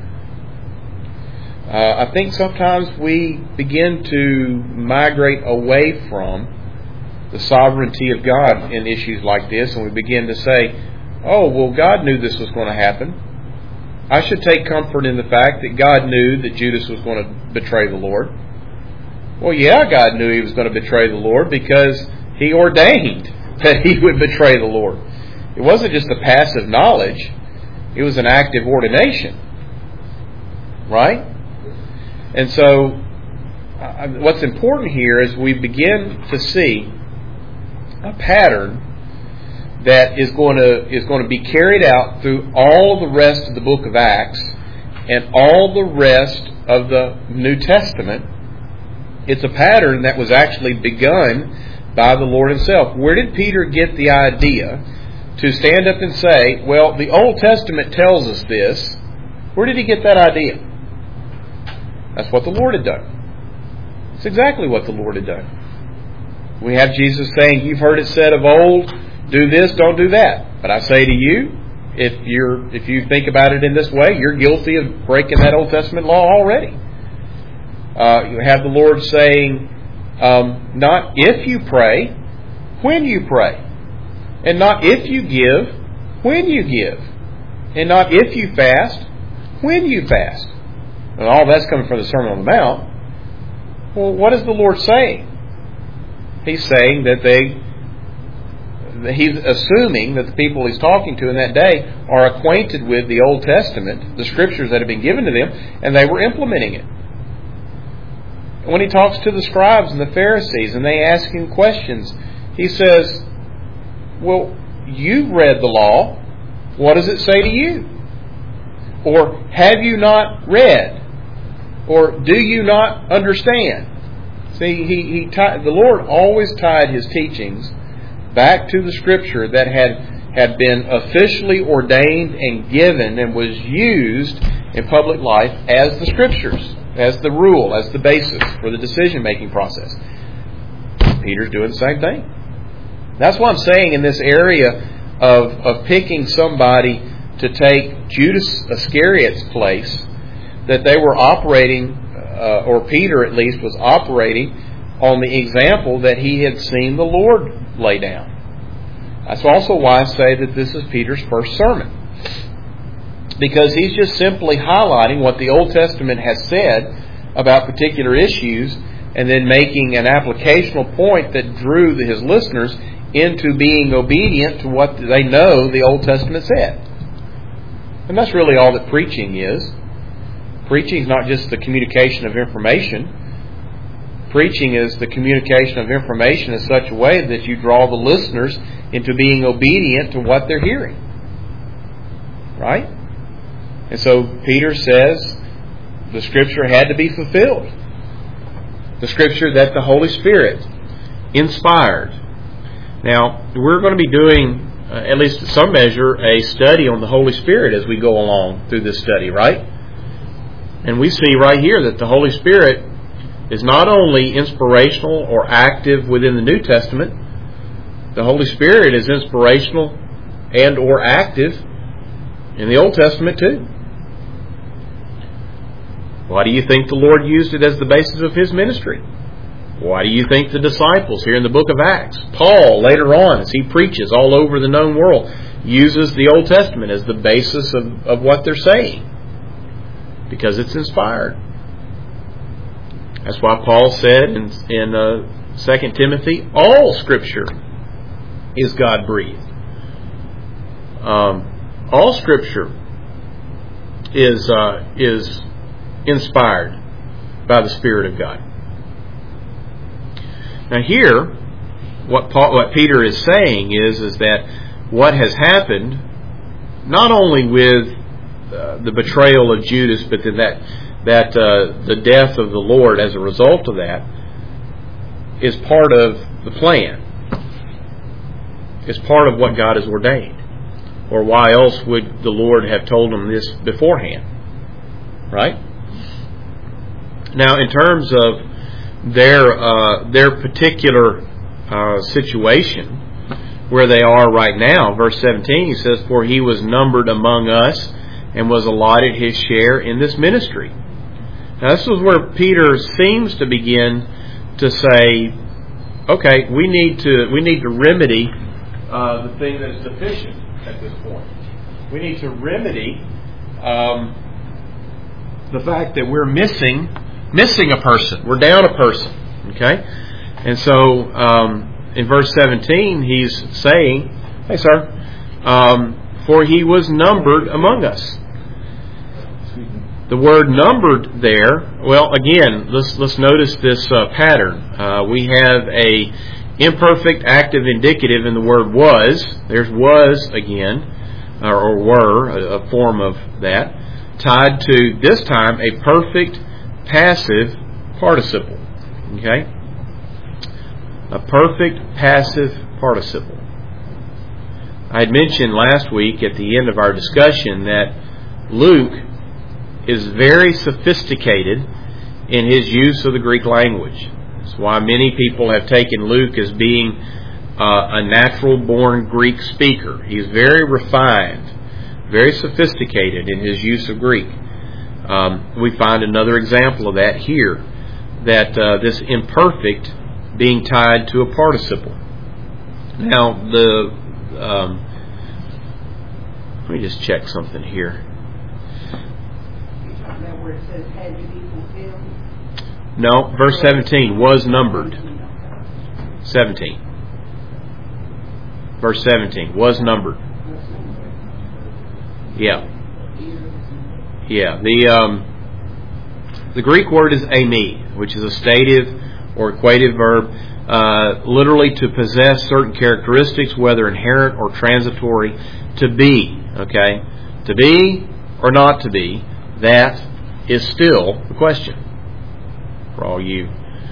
I think sometimes we begin to migrate away from the sovereignty of God in issues like this, and we begin to say, oh, well, God knew this was going to happen. I should take comfort in the fact that God knew that Judas was going to betray the Lord. Well, yeah, God knew he was going to betray the Lord because he ordained that he would betray the Lord. It wasn't just a passive knowledge. It was an active ordination. Right? And so, what's important here is we begin to see a pattern that is going to be carried out through all the rest of the book of Acts and all the rest of the New Testament. It's a pattern that was actually begun by the Lord Himself. Where did Peter get the idea to stand up and say, well, the Old Testament tells us this? Where did he get that idea? That's what the Lord had done. It's exactly what the Lord had done. We have Jesus saying, you've heard it said of old, do this, don't do that. But I say to you, if you think about it in this way, you're guilty of breaking that Old Testament law already. You have the Lord saying, not if you pray, when you pray. And not if you give, when you give. And not if you fast, when you fast. And all that's coming from the Sermon on the Mount. Well, what is the Lord saying? He's saying that He's assuming that the people He's talking to in that day are acquainted with the Old Testament, the Scriptures that have been given to them, and they were implementing it. When He talks to the scribes and the Pharisees and they ask Him questions, He says, well, you've read the law. What does it say to you? Or have you not read? Or do you not understand? See, the Lord always tied His teachings back to the Scripture that had been officially ordained and given and was used in public life as the Scriptures, as the rule, as the basis for the decision-making process. Peter's doing the same thing. That's what I'm saying in this area of picking somebody to take Judas Iscariot's place, that they were operating, or Peter at least was operating, on the example that he had seen the Lord lay down. That's also why I say that this is Peter's first sermon. Because he's just simply highlighting what the Old Testament has said about particular issues and then making an applicational point that drew his listeners into being obedient to what they know the Old Testament said. And that's really all that preaching is. Preaching is not just the communication of information. Preaching is the communication of information in such a way that you draw the listeners into being obedient to what they're hearing. Right? And so Peter says the Scripture had to be fulfilled. The Scripture that the Holy Spirit inspired. Now, we're going to be doing, at least to some measure, a study on the Holy Spirit as we go along through this study, right? And we see right here that the Holy Spirit is not only inspirational or active within the New Testament, the Holy Spirit is inspirational and or active in the Old Testament too. Why do you think the Lord used it as the basis of His ministry? Why do you think the disciples here in the book of Acts, Paul later on as he preaches all over the known world, uses the Old Testament as the basis of what they're saying? Because it's inspired. That's why Paul said in 2 Timothy, all Scripture is God-breathed. All Scripture is inspired by the Spirit of God. Now here, what Peter is saying is that what has happened, not only with the betrayal of Judas, but then that the death of the Lord as a result of that, is part of the plan. It's part of what God has ordained. Or why else would the Lord have told them this beforehand? Right? Now, in terms of their particular situation, where they are right now, verse 17, he says, "For he was numbered among us and was allotted his share in this ministry." Now, this is where Peter seems to begin to say, okay, we need to remedy the thing that is deficient at this point. We need to remedy the fact that we're missing a person. We're down a person. Okay? And so in verse 17 he's saying, hey sir, for he was numbered among us. The word numbered there, well again, let's notice this pattern. We have a imperfect active indicative in the word was. There's was again, or were, a form of that, tied to this time a perfect passive participle. Okay? A perfect passive participle. I had mentioned last week at the end of our discussion that Luke is very sophisticated in his use of the Greek language. That's why many people have taken Luke as being a natural-born Greek speaker. He's very refined, very sophisticated in his use of Greek. We find another example of that here, that this imperfect being tied to a participle. Now, let me just check something here. Where it says had to be fulfilled? No, verse 17, was numbered. 17. Verse 17, was numbered. Yeah. Yeah. The Greek word is eimi, which is a stative or equative verb, literally to possess certain characteristics, whether inherent or transitory, to be. Okay? To be or not to be, that is still the question. For all you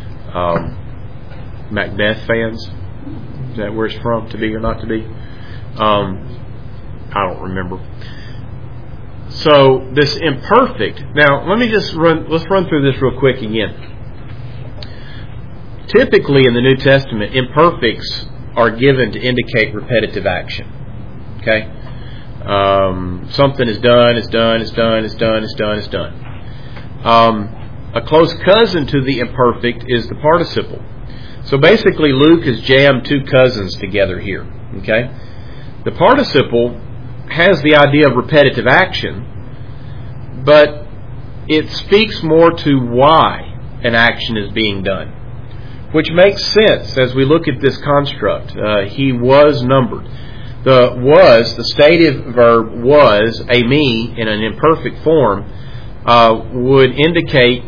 Macbeth fans, is that where it's from? To be or not to be? I don't remember. So this imperfect. Now let's run through this real quick again. Typically in the New Testament, imperfects are given to indicate repetitive action. Okay? Something is done, it's done, it's done, it's done, it's done, it's done. A close cousin to the imperfect is the participle. So basically Luke has jammed two cousins together here. Okay? The participle has the idea of repetitive action, but it speaks more to why an action is being done, which makes sense as we look at this construct. He was numbered. The stative verb was, eimi, in an imperfect form, would indicate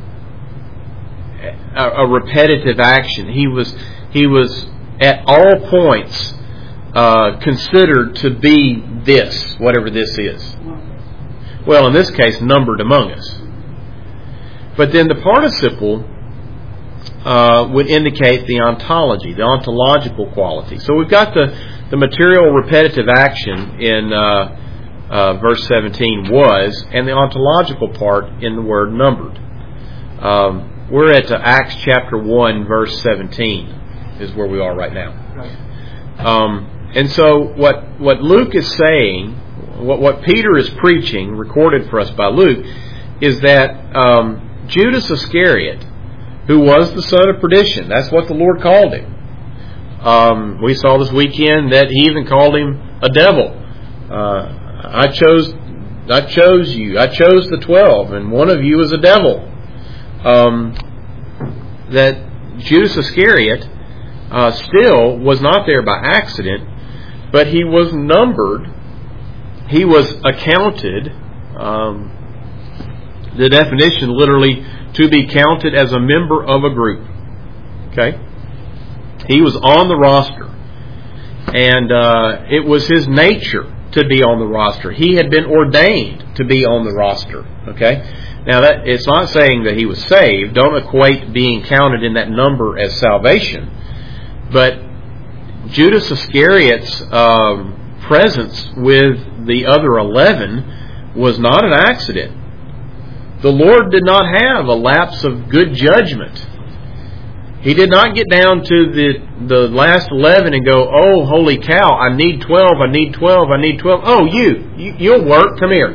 a repetitive action. He was at all points considered to be this, whatever this is. Well, in this case, numbered among us. But then the participle would indicate the ontology, the ontological quality. So we've got the material repetitive action in verse 17 was, and the ontological part in the word numbered. We're at Acts chapter 1, verse 17 is where we are right now. And so what Luke is saying, what Peter is preaching, recorded for us by Luke, is that Judas Iscariot, who was the son of perdition, that's what the Lord called him. We saw this weekend that He even called him a devil. I chose you. I chose the 12, and one of you is a devil. That Judas Iscariot still was not there by accident, but he was numbered. He was accounted. The definition literally, to be counted as a member of a group. Okay? He was on the roster. And it was his nature to be on the roster. He had been ordained to be on the roster. Okay? Now, that it's not saying that he was saved. Don't equate being counted in that number as salvation. But Judas Iscariot's presence with the other 11 was not an accident. The Lord did not have a lapse of good judgment. He did not get down to the last 11 and go, oh, holy cow, I need 12, I need 12, I need 12. Oh, you'll work, come here.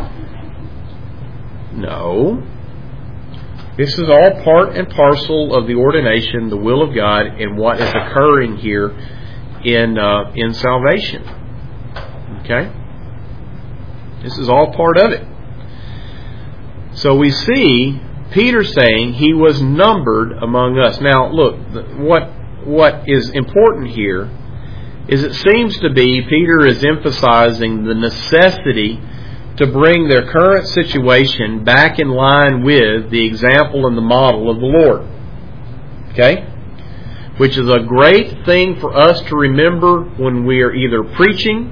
No. This is all part and parcel of the ordination, the will of God, and what is occurring here in salvation. Okay? This is all part of it. So we see Peter's saying he was numbered among us. Now, look, what is important here is it seems to be Peter is emphasizing the necessity to bring their current situation back in line with the example and the model of the Lord. Okay? Which is a great thing for us to remember when we are either preaching,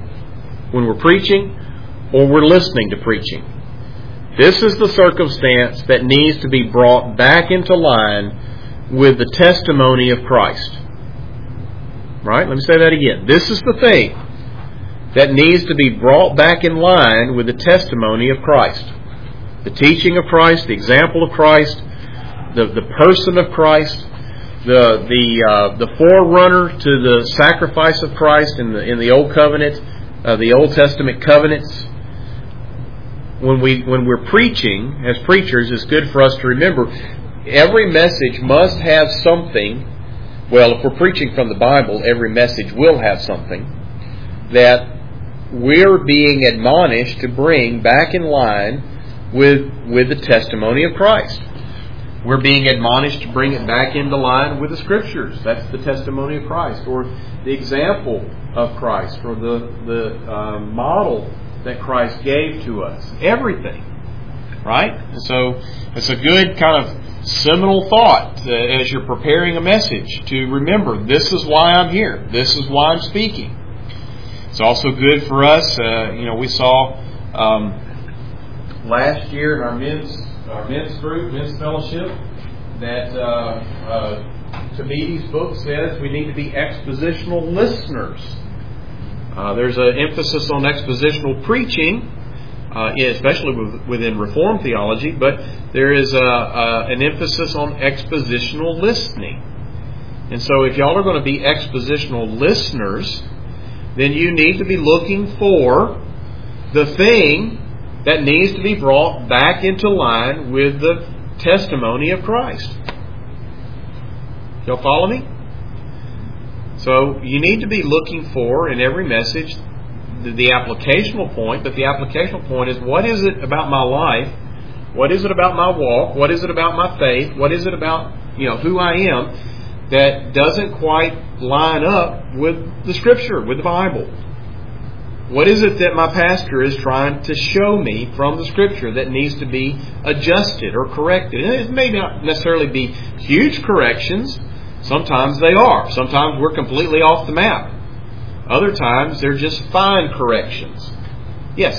or we're listening to preaching. This is the circumstance that needs to be brought back into line with the testimony of Christ. Right? Let me say that again. This is the thing that needs to be brought back in line with the testimony of Christ. The teaching of Christ, the example of Christ, the person of Christ, the forerunner to the sacrifice of Christ in the Old Covenant, the Old Testament covenants. When we're preaching as preachers, it's good for us to remember every message must have something. Well, if we're preaching from the Bible, every message will have something that we're being admonished to bring back in line with the testimony of Christ. We're being admonished to bring it back into line with the Scriptures. That's the testimony of Christ, or the example of Christ, or the model that Christ gave to us. Everything. Right? And so it's a good kind of seminal thought as you're preparing a message to remember, this is why I'm here. This is why I'm speaking. It's also good for us. We saw last year in our men's group, men's fellowship, that Tabiti's book says we need to be expositional listeners. There's an emphasis on expositional preaching, especially within Reformed theology, but there is an emphasis on expositional listening. And so if y'all are going to be expositional listeners, then you need to be looking for the thing that needs to be brought back into line with the testimony of Christ. Y'all follow me? So you need to be looking for, in every message, the applicational point. But the applicational point is, what is it about my life? What is it about my walk? What is it about my faith? What is it about who I am that doesn't quite line up with the Scripture, with the Bible? What is it that my pastor is trying to show me from the Scripture that needs to be adjusted or corrected? And it may not necessarily be huge corrections. Sometimes they are. Sometimes we're completely off the map. Other times they're just fine corrections. Yes?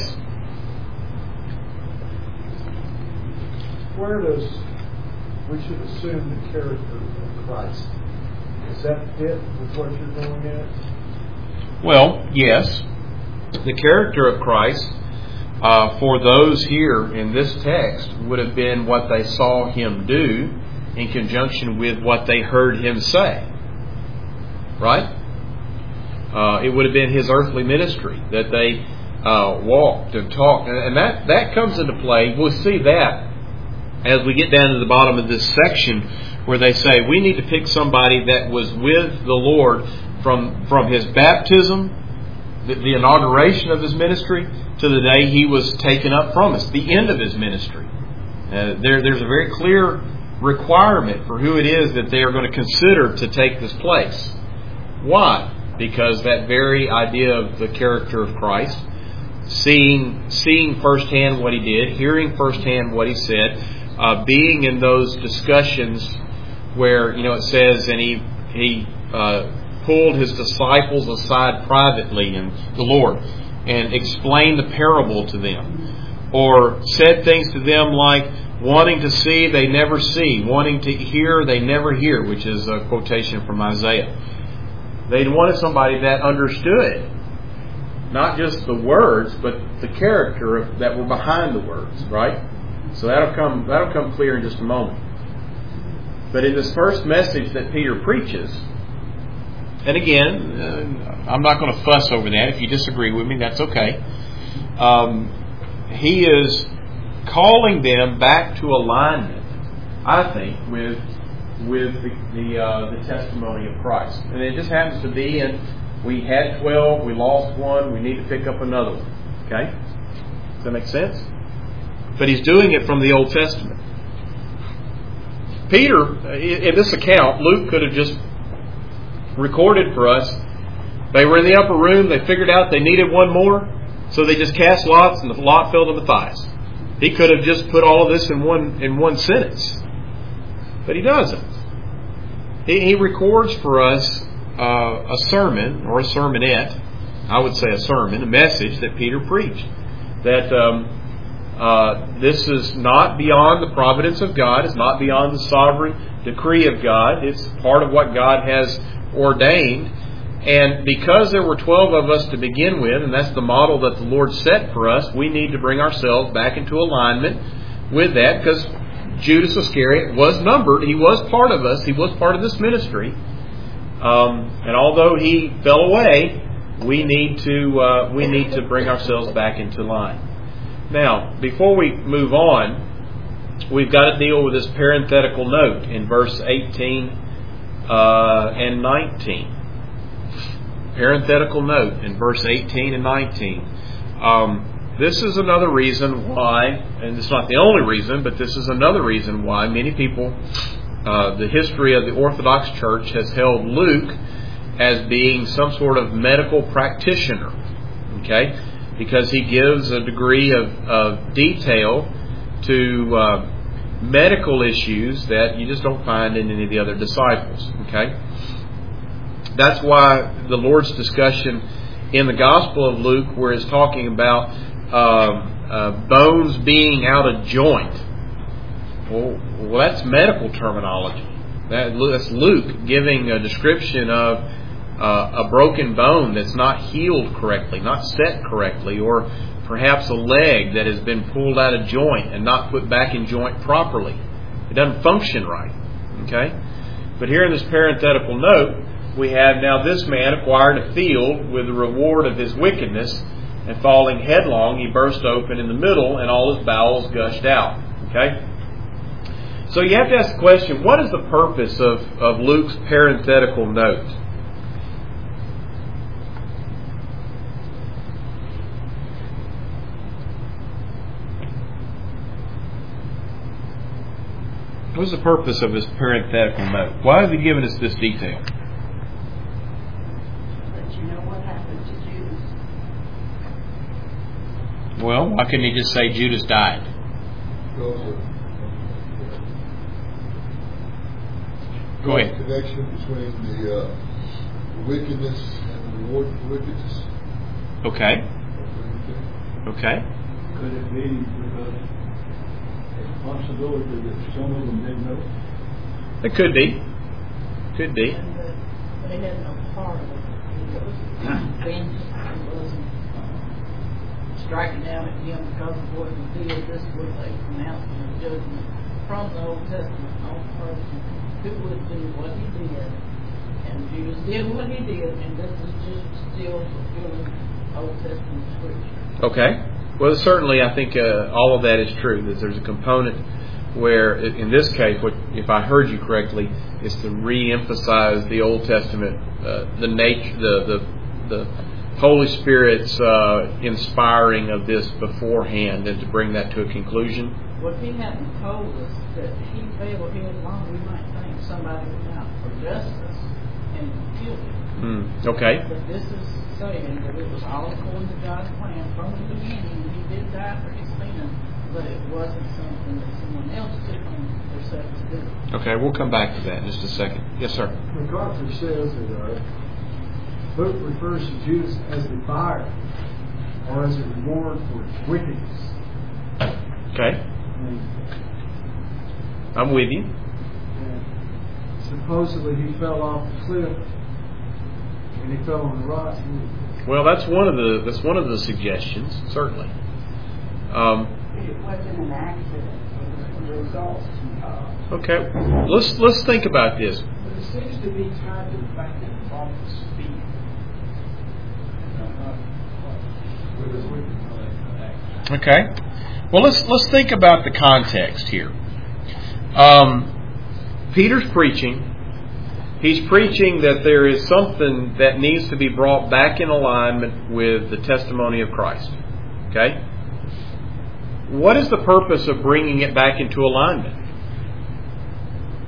Where we should assume the character of Christ? Does that fit with what you're going at? Well, yes. The character of Christ, for those here in this text, would have been what they saw Him do in conjunction with what they heard Him say. Right? It would have been His earthly ministry that they walked and talked. And that comes into play. We'll see that as we get down to the bottom of this section where they say we need to pick somebody that was with the Lord from His baptism, the inauguration of His ministry, to the day He was taken up from us, the end of His ministry. There's a very clear requirement for who it is that they are going to consider to take this place. Why? Because that very idea of the character of Christ, seeing firsthand what He did, hearing firsthand what He said, being in those discussions where it says, and he pulled His disciples aside privately in the Lord and explained the parable to them, or said things to them like, wanting to see, they never see. Wanting to hear, they never hear, which is a quotation from Isaiah. They wanted somebody that understood not just the words, but the character that were behind the words, right? So that'll come clear in just a moment. But in this first message that Peter preaches, and again, I'm not going to fuss over that. If you disagree with me, that's okay. He is calling them back to alignment, I think, with the testimony of Christ. And it just happens to be we had 12, we lost one, we need to pick up another one. Okay? Does that make sense? But he's doing it from the Old Testament. Peter, in this account, Luke could have just recorded for us. They were in the upper room. They figured out they needed one more, so they just cast lots, and the lot fell to Matthias. He could have just put all of this in one sentence, but he doesn't. He records for us a sermon or a sermonette. I would say a sermon, a message that Peter preached. That this is not beyond the providence of God. It's not beyond the sovereign decree of God. It's part of what God has ordained. And because there were 12 of us to begin with, and that's the model that the Lord set for us, we need to bring ourselves back into alignment with that, because Judas Iscariot was numbered. He was part of us. He was part of this ministry. And although he fell away, we need to bring ourselves back into line. Now, before we move on, we've got to deal with this parenthetical note in verse 18 and 19. Parenthetical note in verse 18 and 19. This is another reason why, and it's not the only reason, but this is another reason why many people, the history of the Orthodox Church has held Luke as being some sort of medical practitioner. Okay? Because he gives a degree of detail to medical issues that you just don't find in any of the other disciples. Okay? That's why the Lord's discussion in the Gospel of Luke, where he's talking about bones being out of joint. Well, that's medical terminology. That's Luke giving a description of a broken bone that's not healed correctly, not set correctly, or perhaps a leg that has been pulled out of joint and not put back in joint properly. It doesn't function right. Okay? But here in this parenthetical note, we have now this man acquired a field with the reward of his wickedness, and falling headlong, he burst open in the middle, and all his bowels gushed out. Okay? So you have to ask the question, what is the purpose of Luke's parenthetical note? What's the purpose of this parenthetical note? Why has he given us this detail? Well, why couldn't he just say Judas died? Go ahead. Connection between the wickedness and the reward for wickedness. Okay. Okay. Could it be because there's a possibility that some of them didn't know? It could be. Could be. And they had no part of it. It was vengeance. It wasn't striking down at him because of what he did. This was a pronouncement of judgment from the Old Testament on the person who would do what he did. And Judas did what he did, and this is just still fulfilling Old Testament scripture. Okay. Well, certainly I think all of that is true. That there's a component where, in this case, if I heard you correctly, is to re-emphasize the Old Testament, the nature, the Holy Spirit's inspiring of this beforehand, and to bring that to a conclusion. Well, if he hadn't told us that he failed headlong, we might think somebody went out for justice and killed him. Okay. But this is saying that it was all according to God's plan from the beginning. He did die for his sin, but it wasn't something that someone else took on themselves to do. Okay, we'll come back to that in just a second. Yes, sir. MacArthur says that Luke refers to Judas as the buyer, or as a reward for wickedness. Okay. I'm with you. And supposedly he fell off the cliff, and he fell on the rocks. Well, that's one of the suggestions, certainly. It wasn't an accident. It was a result. Okay. Let's think about this. But it seems to be tied to the fact that the prophet speak. Okay. Well, let's think about the context here. Peter's preaching. He's preaching that there is something that needs to be brought back in alignment with the testimony of Christ. Okay? What is the purpose of bringing it back into alignment?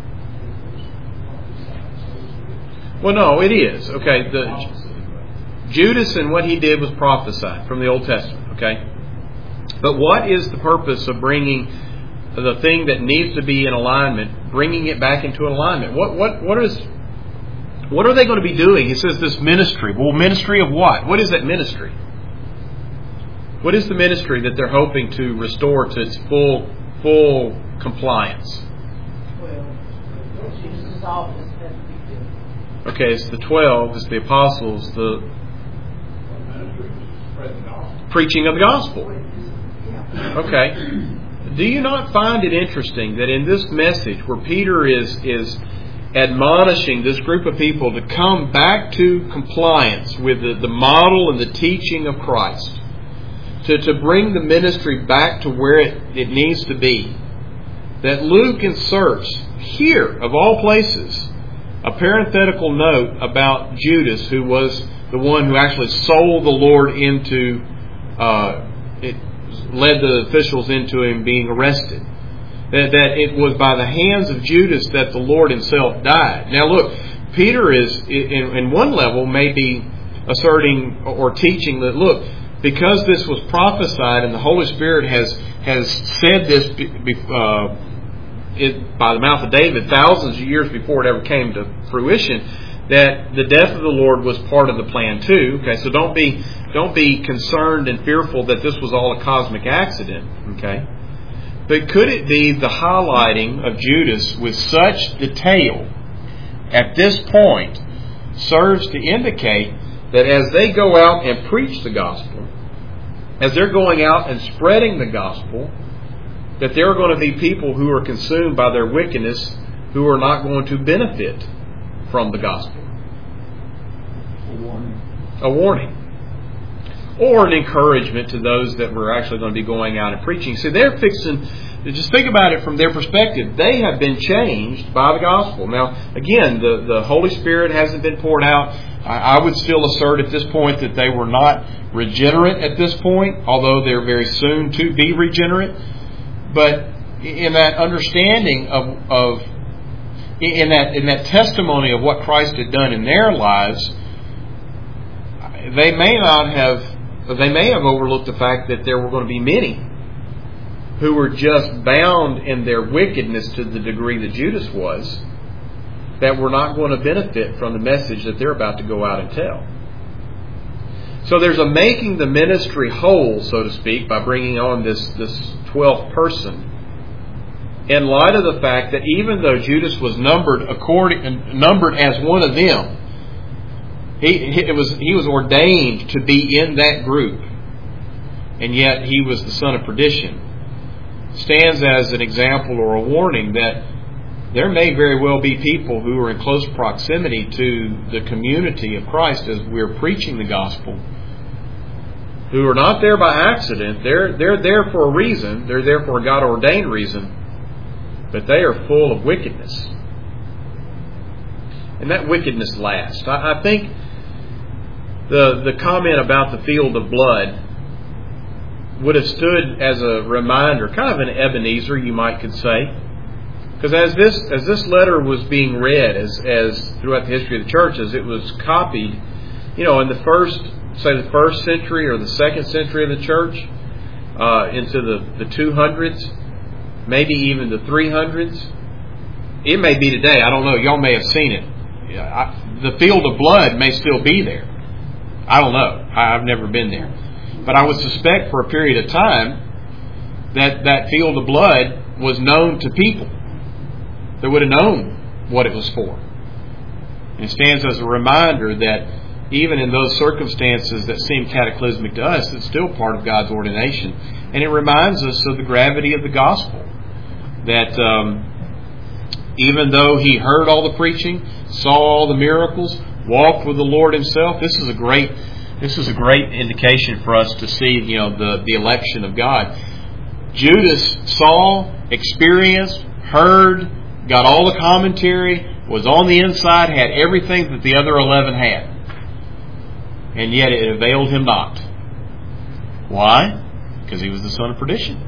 Well, no, it is. Okay, Judas and what he did was prophesied from the Old Testament. Okay, but what is the purpose of bringing the thing that needs to be in alignment, bringing it back into alignment? What are they going to be doing? He says this ministry. Well, ministry of what? What is that ministry? What is the ministry that they're hoping to restore to its full compliance? Okay, it's the 12, it's the apostles, the preaching of the gospel. Okay. Do you not find it interesting that in this message where Peter is admonishing this group of people to come back to compliance with the model and the teaching of Christ, to bring the ministry back to where it needs to be, that Luke inserts here, of all places, a parenthetical note about Judas, who was the one who actually sold the Lord into, it led the officials into him being arrested. That it was by the hands of Judas that the Lord himself died. Now look, Peter is, in one level, maybe asserting or teaching that, look, because this was prophesied and the Holy Spirit has said this by the mouth of David thousands of years before it ever came to fruition, that the death of the Lord was part of the plan too. Okay, so don't be concerned and fearful that this was all a cosmic accident. Okay, but could it be the highlighting of Judas with such detail at this point serves to indicate that as they go out and preach the gospel, as they're going out and spreading the gospel, that there are going to be people who are consumed by their wickedness who are not going to benefit from the gospel. A warning. Or an encouragement to those that were actually going to be going out and preaching. See, they're fixing, just think about it from their perspective. They have been changed by the gospel. Now, again, the Holy Spirit hasn't been poured out. I would still assert at this point that they were not regenerate at this point, although they're very soon to be regenerate. But in that understanding in that testimony of what Christ had done in their lives, they may have overlooked the fact that there were going to be many who were just bound in their wickedness to the degree that Judas was, that were not going to benefit from the message that they're about to go out and tell. So there's a making the ministry whole, so to speak, by bringing on this 12th person, in light of the fact that even though Judas was numbered as one of them, he was ordained to be in that group, and yet he was the son of perdition. Stands as an example or a warning that there may very well be people who are in close proximity to the community of Christ as we're preaching the gospel, who are not there by accident. They're there for a reason. They're there for a God-ordained reason. But they are full of wickedness. And that wickedness lasts. I think the comment about the field of blood would have stood as a reminder, kind of an Ebenezer, you might could say. Because as this letter was being read, as throughout the history of the church, as it was copied, in the first century or the second century of the church, into the 200s, maybe even the 300s. It may be today. I don't know. Y'all may have seen it. The field of blood may still be there. I don't know. I've never been there. But I would suspect for a period of time that field of blood was known to people that would have known what it was for. And it stands as a reminder that even in those circumstances that seem cataclysmic to us, it's still part of God's ordination. And it reminds us of the gravity of the gospel. That even though he heard all the preaching, saw all the miracles, walked with the Lord himself, this is a great indication for us to see, the election of God. Judas saw, experienced, heard, got all the commentary, was on the inside, had everything that the other 11 had. And yet it availed him not. Why? Because he was the son of perdition.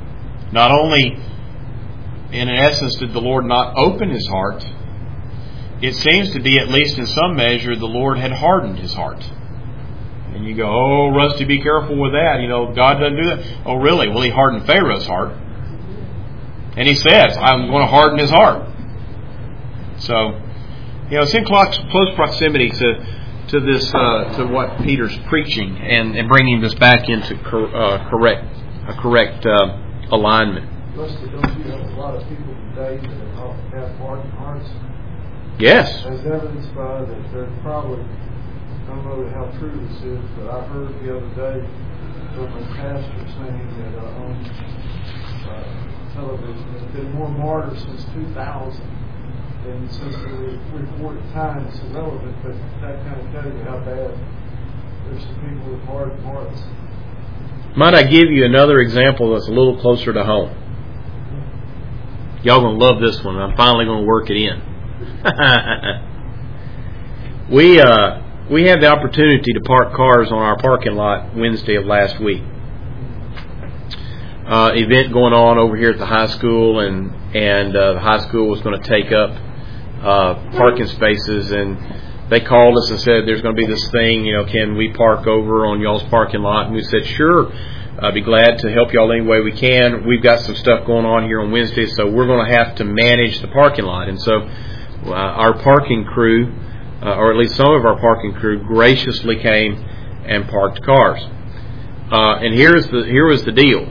Not only, in essence, did the Lord not open his heart, it seems to be, at least in some measure, the Lord had hardened his heart. And you go, oh, Rusty, be careful with that. God doesn't do that. Oh, really? Well, he hardened Pharaoh's heart. And he says, I'm going to harden his heart. So, it's in close proximity to this, to what Peter's preaching and bringing this back into correct alignment. Rusty, don't you have a lot of people today that have hardened hearts? Yes. As evidenced by that, there's probably, I don't know how true this is, but I heard the other day from a pastor saying that on television there's been more martyrs since 2000 than since the recorded time. It's irrelevant, but that kind of tells you how bad there's some people with hardened hearts. Might I give you another example that's a little closer to home? Y'all going to love this one. I'm finally going to work it in. We had the opportunity to park cars on our parking lot Wednesday of last week. Event going on over here at the high school, and the high school was going to take up parking spaces, and they called us and said there's going to be this thing, can we park over on y'all's parking lot? And we said sure, I'd be glad to help y'all any way we can. We've got some stuff going on here on Wednesday, so we're going to have to manage the parking lot. And so our parking crew, or at least some of our parking crew, graciously came and parked cars. And here was the deal.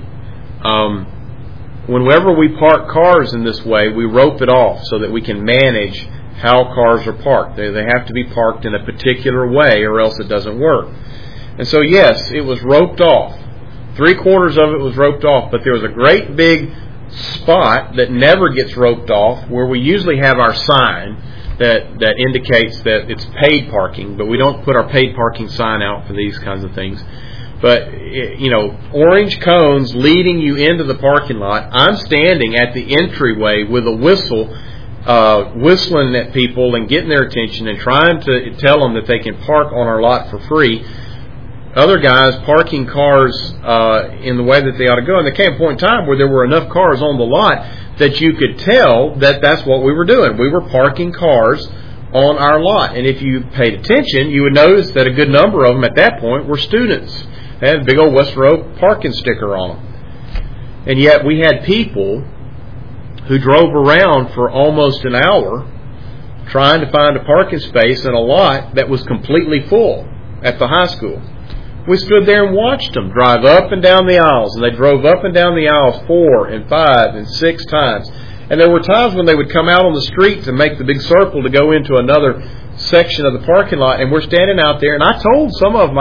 Whenever we park cars in this way, we rope it off so that we can manage how cars are parked. They have to be parked in a particular way, or else it doesn't work. And so, yes, it was roped off. 3/4 of it was roped off, but there was a great big spot that never gets roped off, where we usually have our sign that indicates that it's paid parking, but we don't put our paid parking sign out for these kinds of things. But, orange cones leading you into the parking lot. I'm standing at the entryway with a whistle, whistling at people and getting their attention and trying to tell them that they can park on our lot for free. Other guys parking cars in the way that they ought to go. And there came a point in time where there were enough cars on the lot that you could tell that that's what we were doing. We were parking cars on our lot. And if you paid attention, you would notice that a good number of them at that point were students. They had a big old West Road parking sticker on them. And yet we had people who drove around for almost an hour trying to find a parking space in a lot that was completely full at the high school. We stood there and watched them drive up and down the aisles, and they drove up and down the aisles 4 and 5 and 6 times. And there were times when they would come out on the street to make the big circle to go into another section of the parking lot, and we're standing out there, and I told some of them,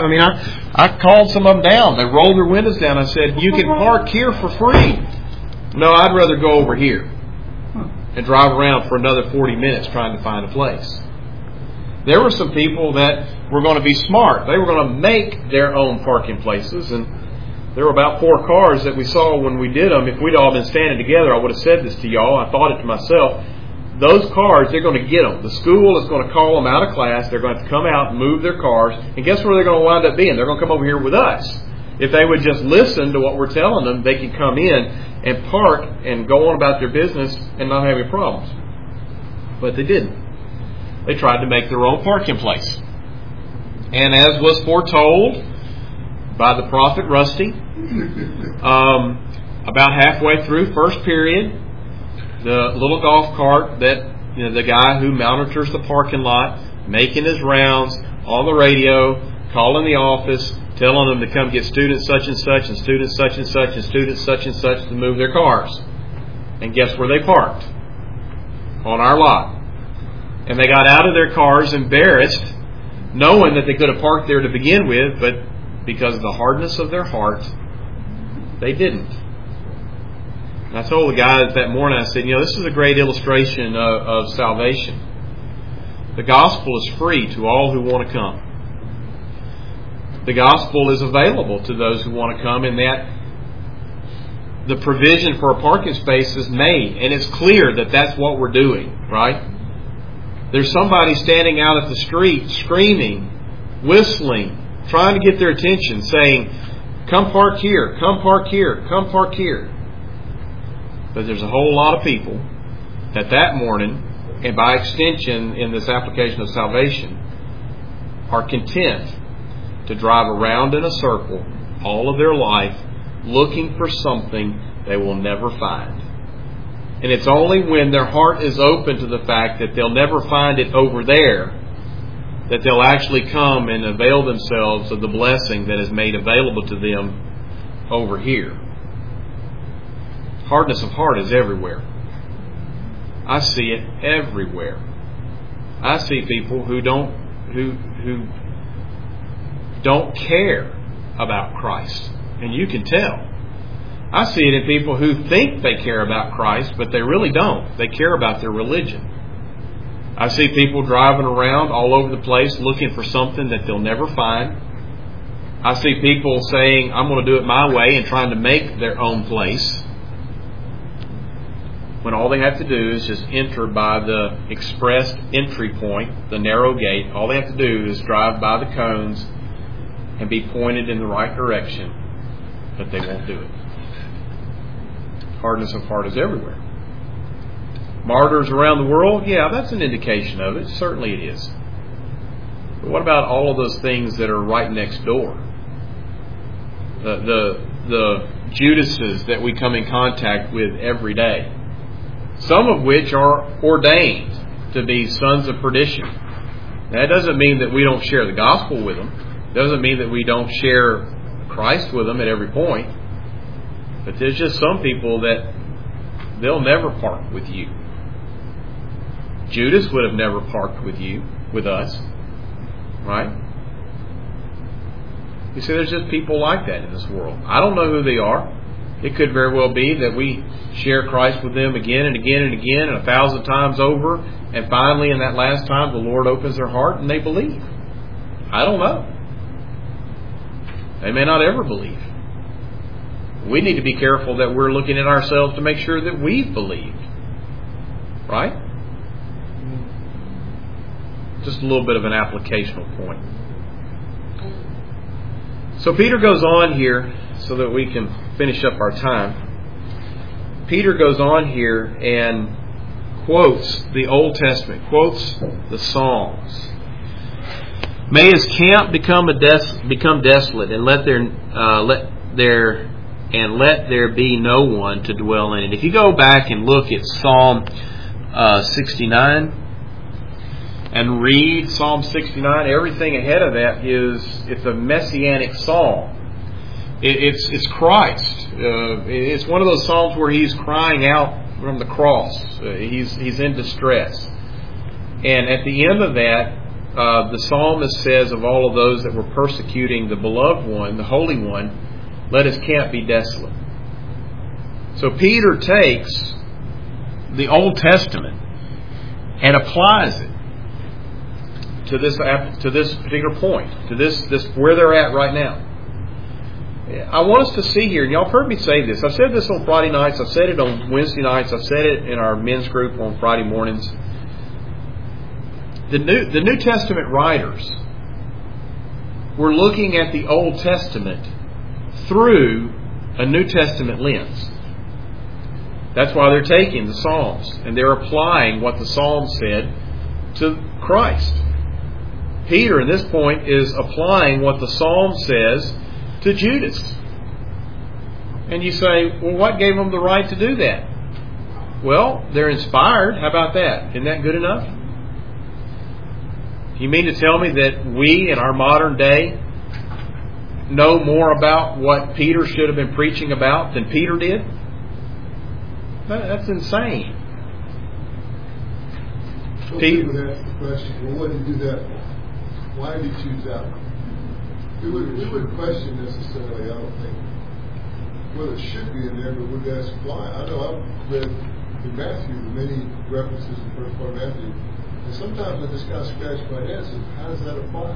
I called some of them down. They rolled their windows down. I said, you can park here for free. No, I'd rather go over here and drive around for another 40 minutes trying to find a place. There were some people that were going to be smart. They were going to make their own parking places, and there were about 4 cars that we saw when we did them. If we'd all been standing together, I would have said this to y'all. I thought it to myself. Those cars, they're going to get them. The school is going to call them out of class. They're going to come out and move their cars. And guess where they're going to wind up being? They're going to come over here with us. If they would just listen to what we're telling them, they could come in and park and go on about their business and not have any problems. But they didn't. They tried to make their own parking place. And as was foretold by the prophet Rusty, about halfway through first period, the little golf cart that, the guy who monitors the parking lot, making his rounds on the radio, calling the office, telling them to come get students such and such and students such and such and students such and such to move their cars. And guess where they parked? On our lot. And they got out of their cars embarrassed, knowing that they could have parked there to begin with, but because of the hardness of their heart, they didn't. And I told the guys that morning, I said, this is a great illustration of salvation. The gospel is free to all who want to come. The gospel is available to those who want to come, in that the provision for a parking space is made. And it's clear that that's what we're doing, right? There's somebody standing out at the street screaming, whistling, trying to get their attention, saying, come park here, come park here, come park here. But there's a whole lot of people that morning and by extension in this application of salvation, are content to drive around in a circle all of their life looking for something they will never find. And it's only when their heart is open to the fact that they'll never find it over there that they'll actually come and avail themselves of the blessing that is made available to them over here. Hardness of heart is everywhere. I see it everywhere. I see people who don't care about Christ. And you can tell. I see it in people who think they care about Christ, but they really don't. They care about their religion. I see people driving around all over the place looking for something that they'll never find. I see people saying, I'm going to do it my way, and trying to make their own place, when all they have to do is just enter by the expressed entry point, the narrow gate. All they have to do is drive by the cones and be pointed in the right direction, but they won't do it. Hardness of heart is everywhere. Martyrs around the world, yeah, that's an indication of it. Certainly it is. But what about all of those things that are right next door? The Judases that we come in contact with every day. Some of which are ordained to be sons of perdition. That doesn't mean that we don't share the gospel with them. Doesn't mean that we don't share Christ with them at every point. But there's just some people that they'll never part with you. Judas would have never parked with us. Right? You see, there's just people like that in this world. I don't know who they are. It could very well be that we share Christ with them again and again and again and 1,000 times over, and finally in that last time the Lord opens their heart and they believe. I don't know. They may not ever believe. We need to be careful that we're looking at ourselves to make sure that we've believed. Right? Just a little bit of an applicational point. So Peter goes on here so that we can finish up our time. Peter goes on here and quotes the Old Testament, quotes the Psalms. May his camp become desolate, and let there be no one to dwell in it. If you go back and look at Psalm 69 and read Psalm 69, everything ahead of that it's a messianic psalm. It's Christ. It's one of those psalms where he's crying out from the cross. He's in distress. And at the end of that, the psalmist says of all of those that were persecuting the beloved one, the Holy One, let his camp be desolate. So Peter takes the Old Testament and applies it to this particular point, to this where they're at right now. I want us to see here, and y'all have heard me say this. I've said this on Friday nights. I've said it on Wednesday nights. I've said it in our men's group on Friday mornings. The New Testament writers were looking at the Old Testament through a New Testament lens. That's why they're taking the Psalms and they're applying what the Psalms said to Christ. Peter, at this point, is applying what the Psalm says to Judas. And you say, well, what gave them the right to do that? Well, they're inspired. How about that? Isn't that good enough? You mean to tell me that we in our modern day know more about what Peter should have been preaching about than Peter did? That's insane. Well, people would ask the question, well, what did he do that for? Why did he choose that one? We wouldn't question necessarily, I don't think, whether it should be in there, but we'd ask why. I know I've read in Matthew many references in the first part of Matthew, and sometimes I just kind of scratch my head and say, how does that apply?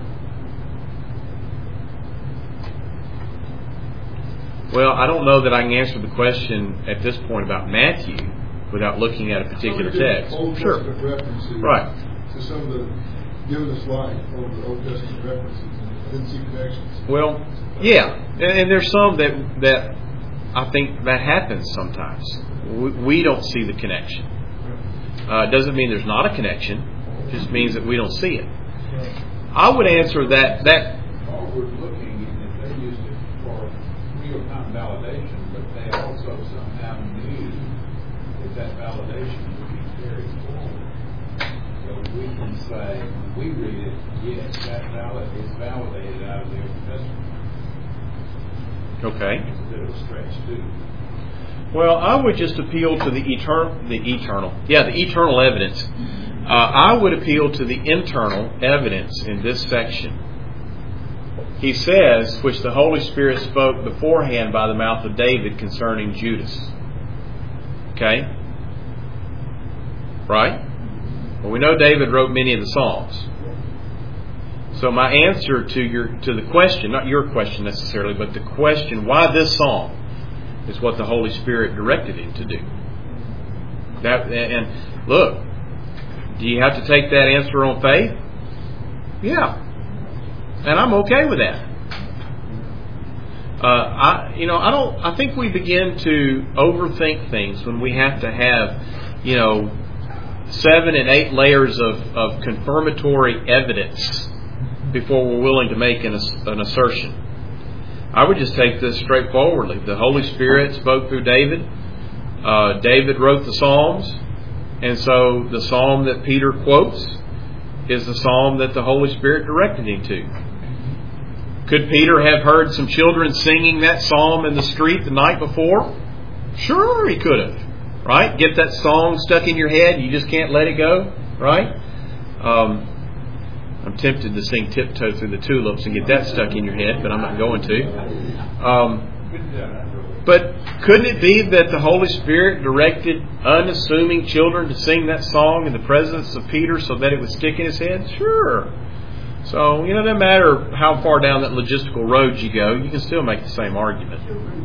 Well, I don't know that I can answer the question at this point about Matthew without looking at a particular text. Old Testament references right. to some of the given us life over the Old Testament references. I didn't see connections. Well, yeah, and there's some that I think that happens sometimes. We don't see the connection. It doesn't mean there's not a connection. It just means that we don't see it. I would answer that Forward looking, if they used it for real-time validation, but they also somehow knew that validation would be carried forward. So we can say, when we read it, yes, that is validated out of the Old Testament. Okay. It's a bit of a stretch too. Well, I would just appeal to the eternal evidence. I would appeal to the internal evidence in this section. He says, which the Holy Spirit spoke beforehand by the mouth of David concerning Judas. Okay? Right? Well, we know David wrote many of the Psalms. So my answer to the question, not your question necessarily, but the question, why this psalm, is what the Holy Spirit directed him to do. And look, do you have to take that answer on faith? Yeah. And I'm okay with that. I think we begin to overthink things when we have to have, 7 and 8 layers of confirmatory evidence before we're willing to make an assertion. I would just take this straightforwardly. The Holy Spirit spoke through David. David wrote the Psalms. And so the psalm that Peter quotes is the psalm that the Holy Spirit directed him to. Could Peter have heard some children singing that psalm in the street the night before? Sure, he could have. Right? Get that song stuck in your head. You just can't let it go. Right? I'm tempted to sing Tiptoe Through the Tulips and get that stuck in your head, but I'm not going to. But couldn't it be that the Holy Spirit directed unassuming children to sing that song in the presence of Peter so that it would stick in his head? Sure. So, it doesn't matter how far down that logistical road you go, you can still make the same argument.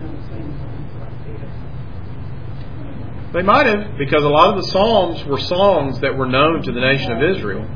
They might have, because a lot of the Psalms were songs that were known to the nation of Israel.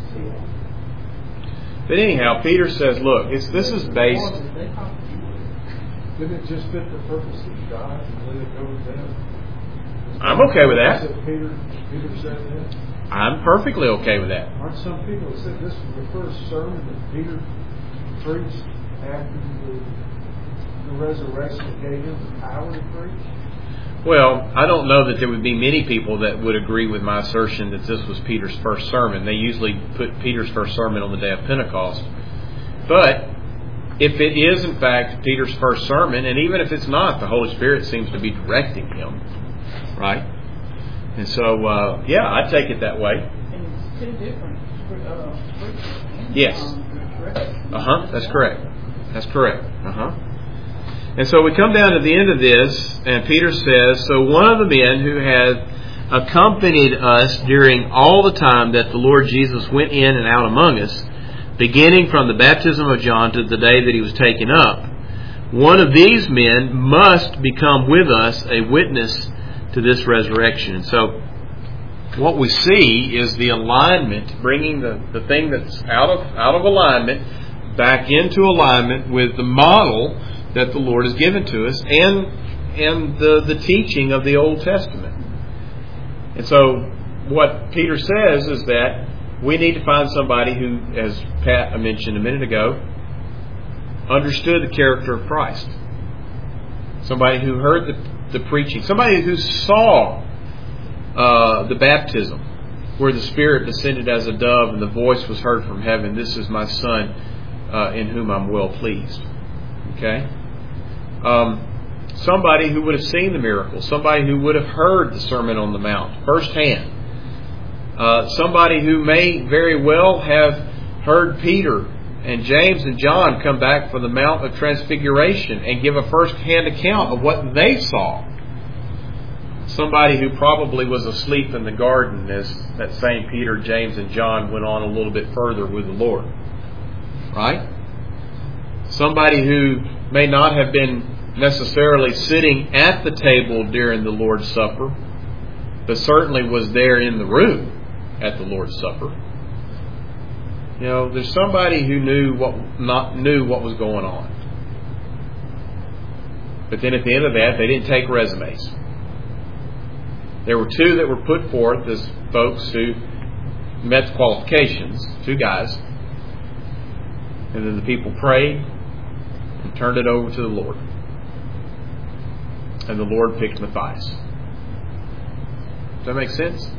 But anyhow, Peter says, look, this is based... Didn't it just fit the purpose of God and let it go with them? I'm okay with that. Peter said that? I'm perfectly okay with that. Aren't some people that said this was the first sermon that Peter preached after the resurrection that gave him the power to preach? Well, I don't know that there would be many people that would agree with my assertion that this was Peter's first sermon. They usually put Peter's first sermon on the day of Pentecost. But if it is, in fact, Peter's first sermon, and even if it's not, the Holy Spirit seems to be directing him. Right? And so, I take it that way. And it's 2 different preachers. Yes. That's correct. That's correct. And so we come down to the end of this, and Peter says, so one of the men who had accompanied us during all the time that the Lord Jesus went in and out among us, beginning from the baptism of John to the day that he was taken up, one of these men must become with us a witness to this resurrection. And so what we see is the alignment, bringing the thing that's out of alignment back into alignment with the model that the Lord has given to us and the teaching of the Old Testament. And so what Peter says is that we need to find somebody who, as Pat mentioned a minute ago, understood the character of Christ. Somebody who heard the preaching. Somebody who saw the baptism where the Spirit descended as a dove and the voice was heard from heaven, "This is my Son in whom I'm well pleased." Okay? Somebody who would have seen the miracle. Somebody who would have heard the Sermon on the Mount firsthand. Somebody who may very well have heard Peter and James and John come back from the Mount of Transfiguration and give a first-hand account of what they saw. Somebody who probably was asleep in the garden as that same Peter, James, and John went on a little bit further with the Lord. Right? Somebody who may not have been necessarily sitting at the table during the Lord's Supper, but certainly was there in the room at the Lord's Supper. There's somebody who knew what was going on. But then at the end of that, they didn't take resumes. There were two that were put forth as folks who met the qualifications, two guys. And then the people prayed and turned it over to the Lord. And the Lord picked Matthias. Does that make sense?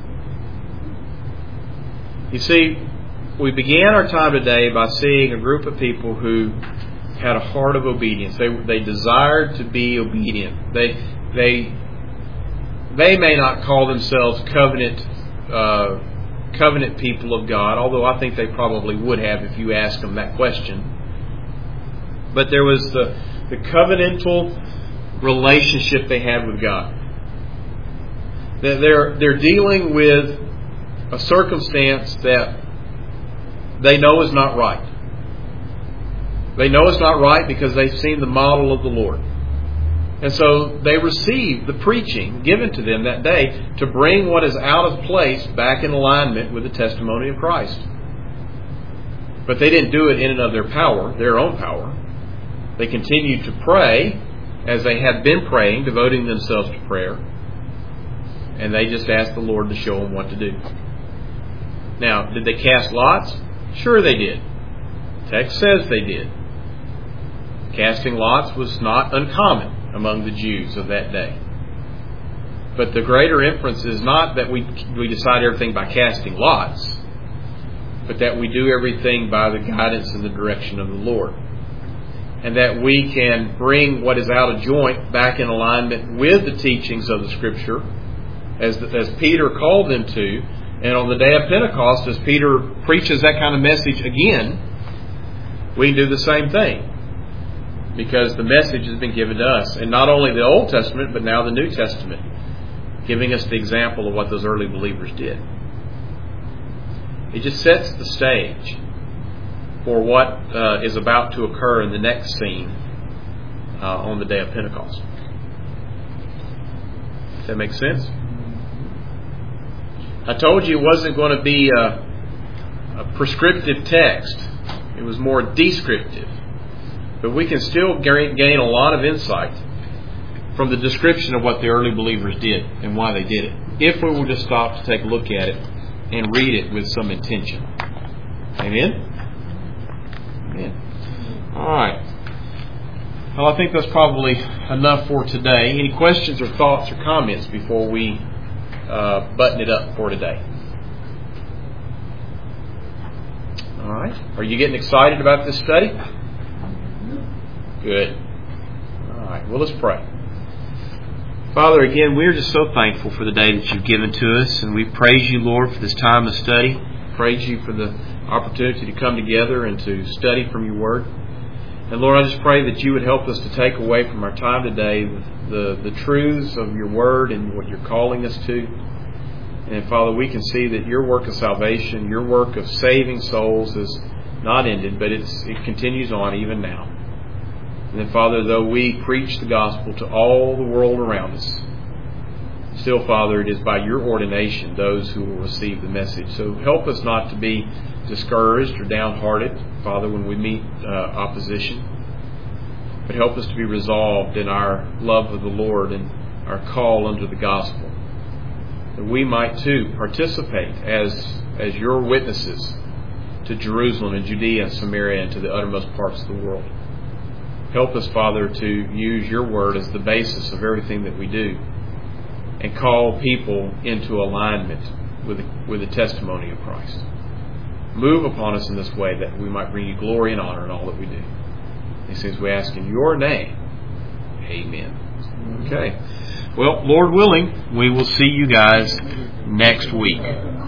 You see, we began our time today by seeing a group of people who had a heart of obedience. They desired to be obedient. They may not call themselves covenant people of God, although I think they probably would have if you asked them that question. But there was the covenantal relationship they had with God. They're dealing with a circumstance that they know is not right. They know it's not right because they've seen the model of the Lord. And so they received the preaching given to them that day to bring what is out of place back in alignment with the testimony of Christ. But they didn't do it in and of their power, their own power. They continued to pray as they had been praying, devoting themselves to prayer. And they just asked the Lord to show them what to do. Now, did they cast lots? Sure they did. The text says they did. Casting lots was not uncommon among the Jews of that day. But the greater inference is not that we decide everything by casting lots, but that we do everything by the guidance and the direction of the Lord. And that we can bring what is out of joint back in alignment with the teachings of the Scripture, as Peter called them to. And on the day of Pentecost, as Peter preaches that kind of message again, we can do the same thing. Because the message has been given to us. And not only the Old Testament, but now the New Testament. Giving us the example of what those early believers did. It just sets the stage for what is about to occur in the next scene on the day of Pentecost. Does that make sense? I told you it wasn't going to be a prescriptive text. It was more descriptive. But we can still gain a lot of insight from the description of what the early believers did and why they did it, if we were to stop to take a look at it and read it with some intention. Amen? Amen. All right. Well, I think that's probably enough for today. Any questions or thoughts or comments before we button it up for today? All right. Are you getting excited about this study? Good. All right. Well, let's pray. Father, again, we're just so thankful for the day that you've given to us, and we praise you, Lord, for this time of study. Praise you for the opportunity to come together and to study from your word. And Lord, I just pray that you would help us to take away from our time today the truths of your word and what you're calling us to. And Father, we can see that your work of salvation, your work of saving souls is not ended, but it continues on even now. And then, Father, though we preach the gospel to all the world around us, still, Father, it is by your ordination those who will receive the message. So help us not to be discouraged or downhearted, Father, when we meet opposition. But help us to be resolved in our love of the Lord and our call under the gospel, that we might too participate as your witnesses to Jerusalem and Judea and Samaria and to the uttermost parts of the world. Help us, Father, to use your word as the basis of everything that we do and call people into alignment with the testimony of Christ. Move upon us in this way that we might bring you glory and honor in all that we do. These things we ask in your name. Amen. Okay. Well, Lord willing, we will see you guys next week.